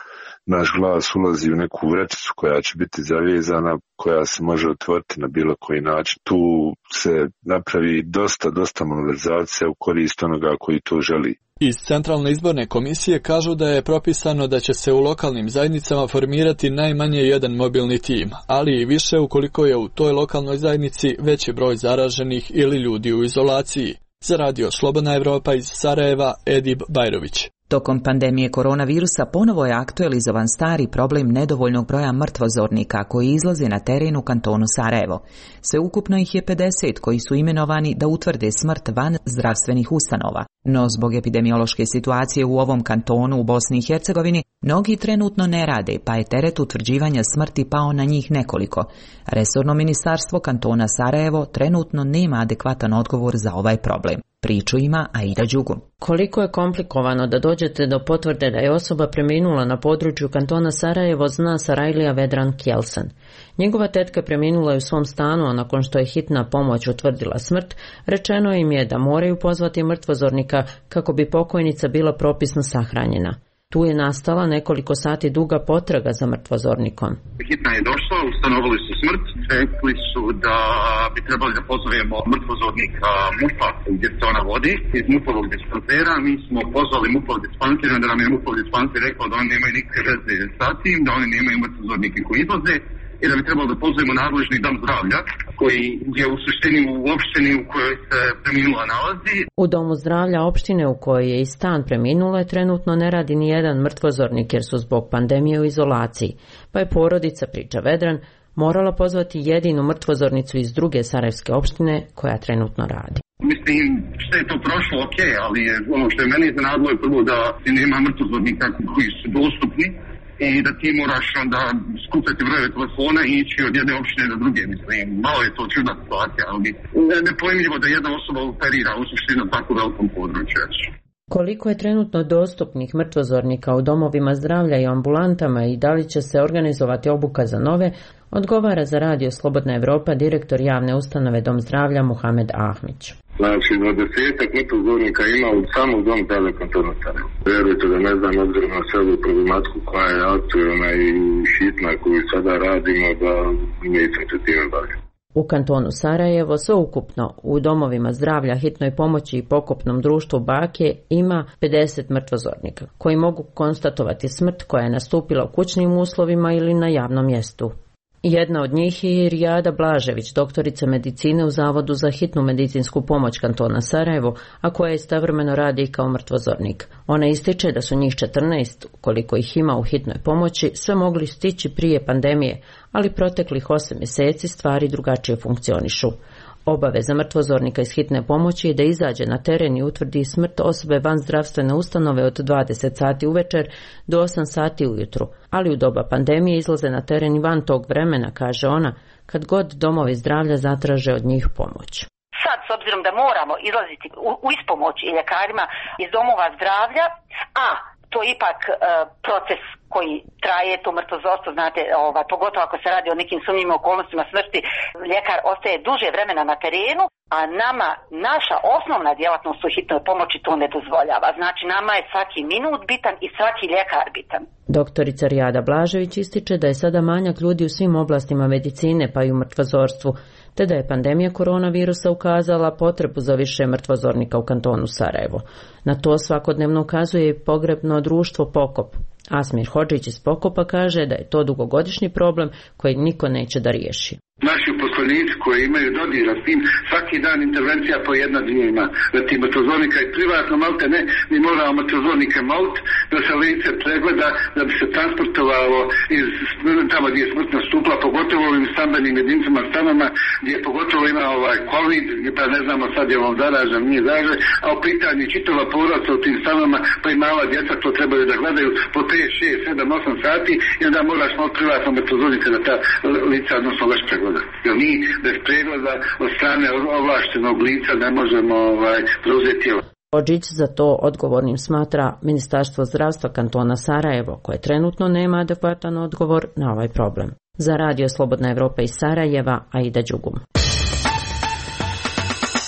naš glas ulazi u neku vrećicu koja će biti zavezana, koja se može otvoriti na bilo koji način. Tu se napravi dosta, dosta malverzacija u korist onoga koji to želi. Iz Centralne izborne komisije kažu da je propisano da će se u lokalnim zajednicama formirati najmanje jedan mobilni tim, ali i više ukoliko je u toj lokalnoj zajednici veći broj zaraženih ili ljudi u izolaciji. Za radio Slobodna Evropa iz Sarajeva, Edib Bajrović. Tokom pandemije koronavirusa ponovo je aktualizovan stari problem nedovoljnog broja mrtvozornika koji izlaze na teren u kantonu Sarajevo. Sveukupno ih je pedeset koji su imenovani da utvrde smrt van zdravstvenih ustanova. No zbog epidemiološke situacije u ovom kantonu u Bosni i Hercegovini, mnogi trenutno ne rade, pa je teret utvrđivanja smrti pao na njih nekoliko. Resorno ministarstvo kantona Sarajevo trenutno nema adekvatan odgovor za ovaj problem. Priču ima Aida Đugum. Koliko je komplikovano da dođete do potvrde da je osoba preminula na području kantona Sarajevo zna Sarajlija Vedran Kjelsen. Njegova tetka preminula je u svom stanu, a nakon što je hitna pomoć utvrdila smrt, rečeno im je da moraju pozvati mrtvozornika kako bi pokojnica bila propisno sahranjena. Tu je nastala nekoliko sati duga potraga za mrtvozornikom. Hitna je došla, ustanovili su smrt, rekli su da bi trebali da pozovemo mrtvozornika MUP-a gdje se ona vodi, iz MUP-ovog dispansera. Mi smo pozvali MUP-ov dispanser, da nam je MUP-ov dispanser rekao da oni nemaju nikakve veze sa tim, da oni nemaju mrtvozornike koji izlaze i da bi trebalo da pozovemo nadležni dom zdravlja koji je u suštini u opštini u kojoj se preminula nalazi. U domu zdravlja opštine u kojoj je i stan preminula trenutno ne radi ni jedan mrtvozornik jer su zbog pandemije u izolaciji, pa je porodica, priča Vedran, morala pozvati jedinu mrtvozornicu iz druge sarajevske opštine koja trenutno radi. Mislim, što je to prošlo, ok, ali je, ono što je meni iznenadilo je prvo da ti nema mrtvozornika koji su dostupni i da ti moraš onda skupiti brojeve telefona i ići od jedne opštine do druge. Mislim, malo je to čudna situacija, ali nepojmljivo da jedna osoba operira u suštini na tako velikom području. Koliko je trenutno dostupnih mrtvozornika u domovima zdravlja i ambulantama i da li će se organizovati obuka za nove, odgovara za radio Slobodna Evropa direktor javne ustanove Dom zdravlja Muhamed Ahmić. Znači, dvadesetak mrtvozornika ima u samog dom zdravlja kantona Sarajevo. Vjerujte da ne znam, obzirom na sve ovu problematiku koja je aktualna i hitna koju sada radimo, da nisam se time bavio. U kantonu Sarajevo sveukupno u domovima zdravlja, hitnoj pomoći i pokopnom društvu Bake ima pedeset mrtvozornika koji mogu konstatovati smrt koja je nastupila u kućnim uslovima ili na javnom mjestu. Jedna od njih je Rijada Blažević, doktorica medicine u Zavodu za hitnu medicinsku pomoć kantona Sarajevo, a koja istovremeno radi i kao mrtvozornik. Ona ističe da su njih četrnaest, koliko ih ima u hitnoj pomoći, sve mogli stići prije pandemije, ali proteklih osam mjeseci stvari drugačije funkcionišu. Obaveza mrtvozornika iz hitne pomoći je da izađe na teren i utvrdi smrt osobe van zdravstvene ustanove od dvadeset sati uvečer do osam sati ujutru, ali u doba pandemije izlaze na teren i van tog vremena, kaže ona, kad god domovi zdravlja zatraže od njih pomoć. Sad, s obzirom da moramo izlaziti u, u ispomoć i ljekarima iz domova zdravlja, a to je ipak e, proces koji traje, to mrtvozorstvo, znate, ovaj, pogotovo ako se radi o nekim sumnjivim okolnostima smrti, ljekar ostaje duže vremena na terenu, a nama, naša osnovna djelatnost u hitnoj pomoći to ne dozvoljava. Znači, nama je svaki minut bitan i svaki ljekar bitan. Doktorica Rijada Blažević ističe da je sada manjak ljudi u svim oblastima medicine, pa i u mrtvozorstvu, te da je pandemija koronavirusa ukazala potrebu za više mrtvozornika u kantonu Sarajevo. Na to svakodnevno ukazuje i pogrebno društvo Pokop. Asmir Hodžić iz Pokopa kaže da je to dugogodišnji problem koji niko neće da riješi. Naši uposlenici koji imaju dodira s tim, svaki dan intervencija po jedna dvije ima. Da ti mrtvozornika i privatno malte ne, mi moramo mrtvozornike maut da se lice pregleda, da bi se transportovalo iz tamo gdje je smrt nastupila, pogotovo ovim stambenim jedinicama, stanama gdje pogotovo ima ovaj COVID, pa ne znamo sad je on zaražen, nije zaražen, a u pitanju čitava porodica u tim stanama, pa i mala djeca to trebaju da gledaju po pet, šest, sedam, osam sati i onda moraš malo privatno mrtvozornika da ta lica odnosno već pregleda. Jer mi bez pregleda od strane ovlaštenog lica ne možemo ovaj, preuzeti. Hodžić za to odgovornim smatra Ministarstvo zdravstva kantona Sarajevo, koje trenutno nema adekvatan odgovor na ovaj problem. Za radio Slobodna Evropa iz Sarajeva, Aida Đugum.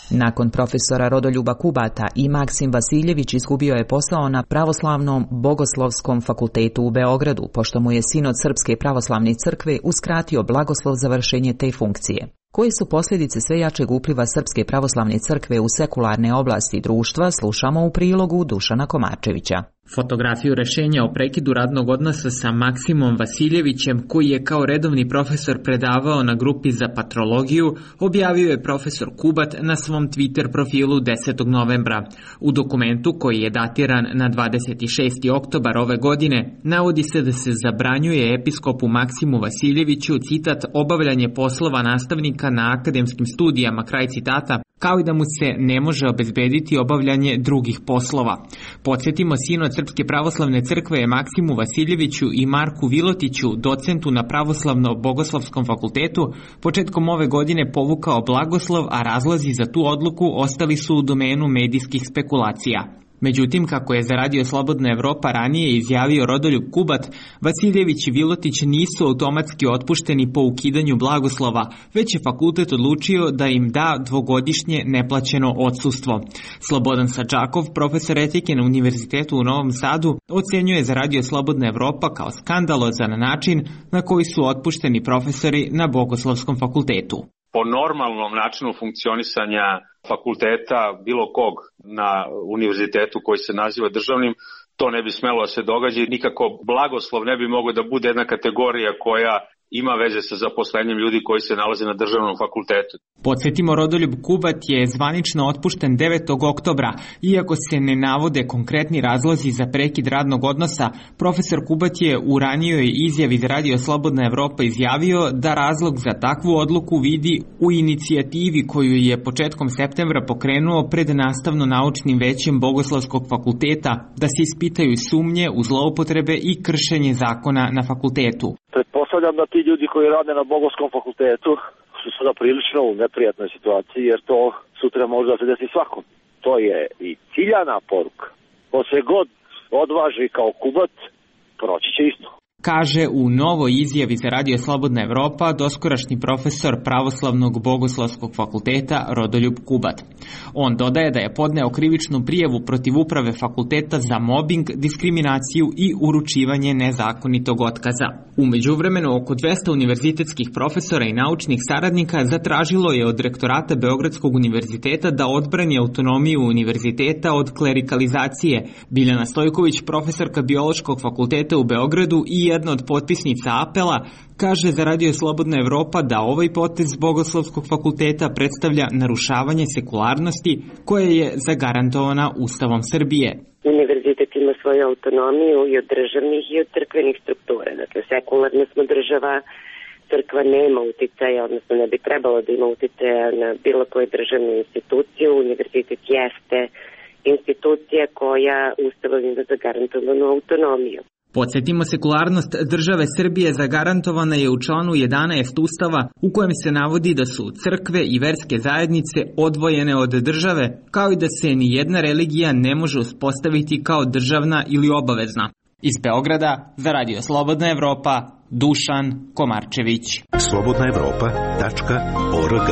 Nakon profesora Rodoljuba Kubata i Maksim Vasiljević izgubio je posao na Pravoslavnom bogoslovskom fakultetu u Beogradu, pošto mu je Sinod Srpske pravoslavne crkve uskratio blagoslov za vršenje te funkcije. Koje su posljedice sve jačeg upliva Srpske pravoslavne crkve u sekularne oblasti društva, slušamo u prilogu Dušana Komarčevića. Fotografiju rešenja o prekidu radnog odnosa sa Maksimom Vasiljevićem, koji je kao redovni profesor predavao na grupi za patrologiju, objavio je profesor Kubat na svom Twitter profilu desetog novembra. U dokumentu, koji je datiran na dvadeset šesti oktobar ove godine, navodi se da se zabranjuje episkopu Maksimu Vasiljeviću, citat, obavljanje poslova nastavnika na akademskim studijama, kraj citata, kao i da mu se ne može obezbediti obavljanje drugih poslova. Podsjetimo, Sinod Srpske pravoslavne crkve je Maksimu Vasiljeviću i Marku Vilotiću, docentu na Pravoslavno-bogoslovskom fakultetu, početkom ove godine povukao blagoslov, a razlozi za tu odluku ostali su u domenu medijskih spekulacija. Međutim, kako je za Radio Slobodna Evropa ranije izjavio Rodoljub Kubat, Vasiljević i Vilotić nisu automatski otpušteni po ukidanju blagoslova, već je fakultet odlučio da im da dvogodišnje neplaćeno odsustvo. Slobodan Sadžakov, profesor etike na Univerzitetu u Novom Sadu, ocenjuje za Radio Slobodna Evropa kao skandalozan način na koji su otpušteni profesori na Bogoslovskom fakultetu. Po normalnom načinu funkcionisanja fakulteta bilo kog na univerzitetu koji se naziva državnim, to ne bi smelo da se događa i nikako blagoslov ne bi mogao da bude jedna kategorija koja ima veze sa zaposlenjem ljudi koji se nalaze na državnom fakultetu. Podsjetimo, Rodoljub Kubat je zvanično otpušten devetog oktobra. Iako se ne navode konkretni razlozi za prekid radnog odnosa, profesor Kubat je u ranijoj izjavi za Radio Slobodna Evropa izjavio da razlog za takvu odluku vidi u inicijativi koju je početkom septembra pokrenuo pred nastavno-naučnim većem Bogoslovskog fakulteta da se ispitaju sumnje u zloupotrebe i kršenje zakona na fakultetu. Pretpostavljam da ti ljudi koji rade na Bogoslovskom fakultetu su sada prilično u neprijatnoj situaciji, jer to sutra može da se desi svakom. To je i ciljana poruka. Ko se god odvaži kao Kubat, proći će isto. Kaže u novoj izjavi za Radio Slobodna Evropa doskorašnji profesor Pravoslavnog bogoslovskog fakulteta Rodoljub Kubat. On dodaje da je podneo krivičnu prijavu protiv uprave fakulteta za mobing, diskriminaciju i uručivanje nezakonitog otkaza. U međuvremenu, oko dvesta univerzitetskih profesora i naučnih saradnika zatražilo je od rektorata Beogradskog univerziteta da odbrani autonomiju univerziteta od klerikalizacije. Biljana Stojković, profesorka Biološkog fakulteta u Beogradu i jedna od potpisnica apela, kaže za Radio Slobodna Evropa da ovaj potez Bogoslovskog fakulteta predstavlja narušavanje sekularnosti koja je zagarantovana Ustavom Srbije. Univerzitet ima svoju autonomiju i od državnih i od crkvenih struktura. Dakle, sekularna smo država, crkva nema uticaja, odnosno ne bi trebalo da ima uticaja na bilo koju državnu instituciju. Univerzitet jeste institucija koja Ustavom ima zagarantovanu autonomiju. Podsjetimo, sekularnost države Srbije zagarantovana je u članu jedanaest Ustava, u kojem se navodi da su crkve i verske zajednice odvojene od države, kao i da se ni jedna religija ne može uspostaviti kao državna ili obavezna. Iz Beograda za Radio Slobodna Evropa, Dušan Komarčević. slobodna evropa tačka org.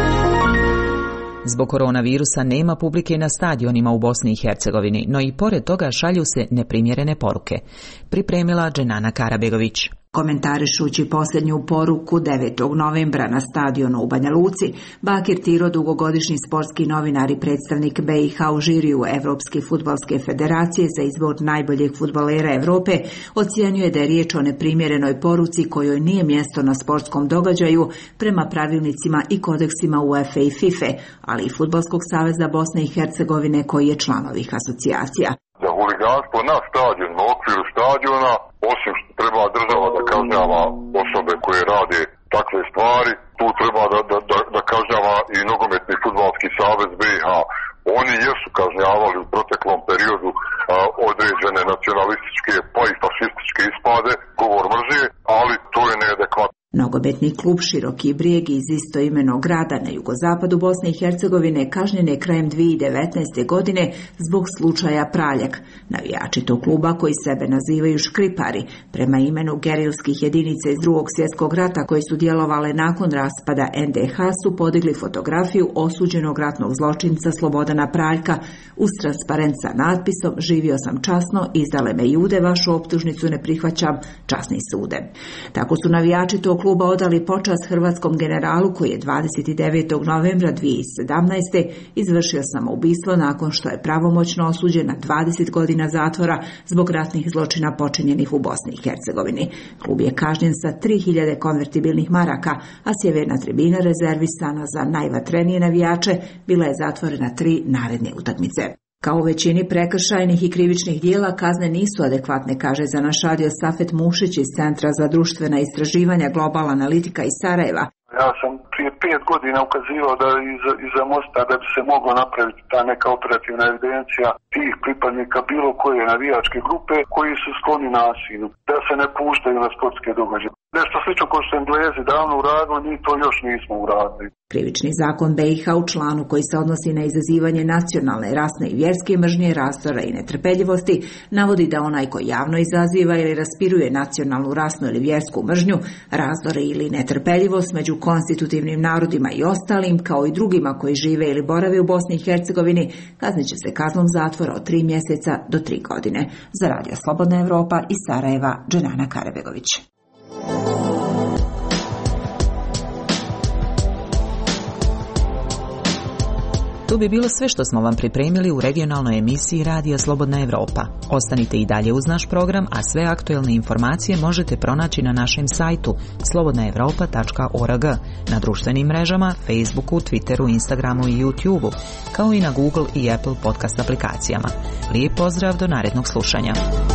Zbog koronavirusa nema publike na stadionima u Bosni i Hercegovini, no i pored toga šalju se neprimjerene poruke. Pripremila Dženana Karabegović. Komentarišući posljednju poruku devetog novembra na stadionu u Banja Luci, Bakir Tiro, dugogodišnji sportski novinar i predstavnik B i H u žiriju Evropske fudbalske federacije za izbor najboljeg fudbalera Evrope, ocijenjuje da je riječ o neprimjerenoj poruci kojoj nije mjesto na sportskom događaju prema pravilnicima i kodeksima UEFA i FIFA, ali i Fudbalskog saveza Bosne i Hercegovine koji je član ovih asocijacija. Za huliganstvo na stadionu, u okviru stadiona, osim što treba država da kažnjava osobe koje rade takve stvari, tu treba da, da, da, da kažnjava i nogometni fudbalski savez B i H. Oni jesu kažnjavali u proteklom periodu a, određene nacionalističke pa i fašističke ispade, govor mržnje, ali to je neadekvatno. Mnogo Nogometni klub Široki Brijeg iz istoimenog grada na jugozapadu Bosne i Hercegovine kažnjen je krajem dvije hiljade devetnaeste. godine zbog slučaja Praljak. Navijači tog kluba, koji sebe nazivaju škripari, prema imenu gerilskih jedinica iz drugog svjetskog rata koje su djelovale nakon raspada en de ha, su podigli fotografiju osuđenog ratnog zločinca Slobodana Praljka uz transparent sa natpisom "Živio sam časno, izdale me Jude, vašu optužnicu ne prihvaćam, časni sude". Tako su navijači tog kluba odali počast hrvatskom generalu koji je dvadeset devetog novembra dvije hiljade sedamnaeste. izvršio samoubistvo nakon što je pravomoćno osuđen na dvadeset godina zatvora zbog ratnih zločina počinjenih u Bosni i Hercegovini. Klub je kažnjen sa tri hiljade konvertibilnih maraka, a sjeverna tribina rezervisana za najvatrenije navijače bila je zatvorena tri naredne utakmice. Kao u većini prekršajnih i krivičnih dijela, kazne nisu adekvatne, kaže za naš radio Safet Mušić iz Centra za društvena istraživanja Global Analitika iz Sarajeva. Ja sam prije pet godina ukazivao da iza, iza mosta da bi se moglo napraviti ta neka operativna evidencija tih pripadnika bilo koje navijačke grupe koji su skloni nasilju, da se ne puštaju na sportske događaje. Nešto slično kao što su Englezi davno uradili, mi to još nismo uradili. Krivični zakon be i ha u članu koji se odnosi na izazivanje nacionalne, rasne i vjerske mržnje, razdora i netrpeljivosti navodi da onaj ko javno izaziva ili raspiruje nacionalnu, rasnu ili vjersku mržnju, razdore ili netrpeljivost među konstitutivnim narodima i ostalim, kao i drugima koji žive ili borave u Bosni i Hercegovini, kaznit će se kaznom zatvora od tri mjeseca do tri godine. Za Radio Slobodna Evropa iz Sarajeva, Dženana Karabegović. To bi bilo sve što smo vam pripremili u regionalnoj emisiji Radija Slobodna Evropa. Ostanite i dalje uz naš program, a sve aktuelne informacije možete pronaći na našem sajtu slobodna evropa tačka org, na društvenim mrežama, Facebooku, Twitteru, Instagramu i YouTubeu, kao i na Google i Apple podcast aplikacijama. Lijep pozdrav, do narednog slušanja.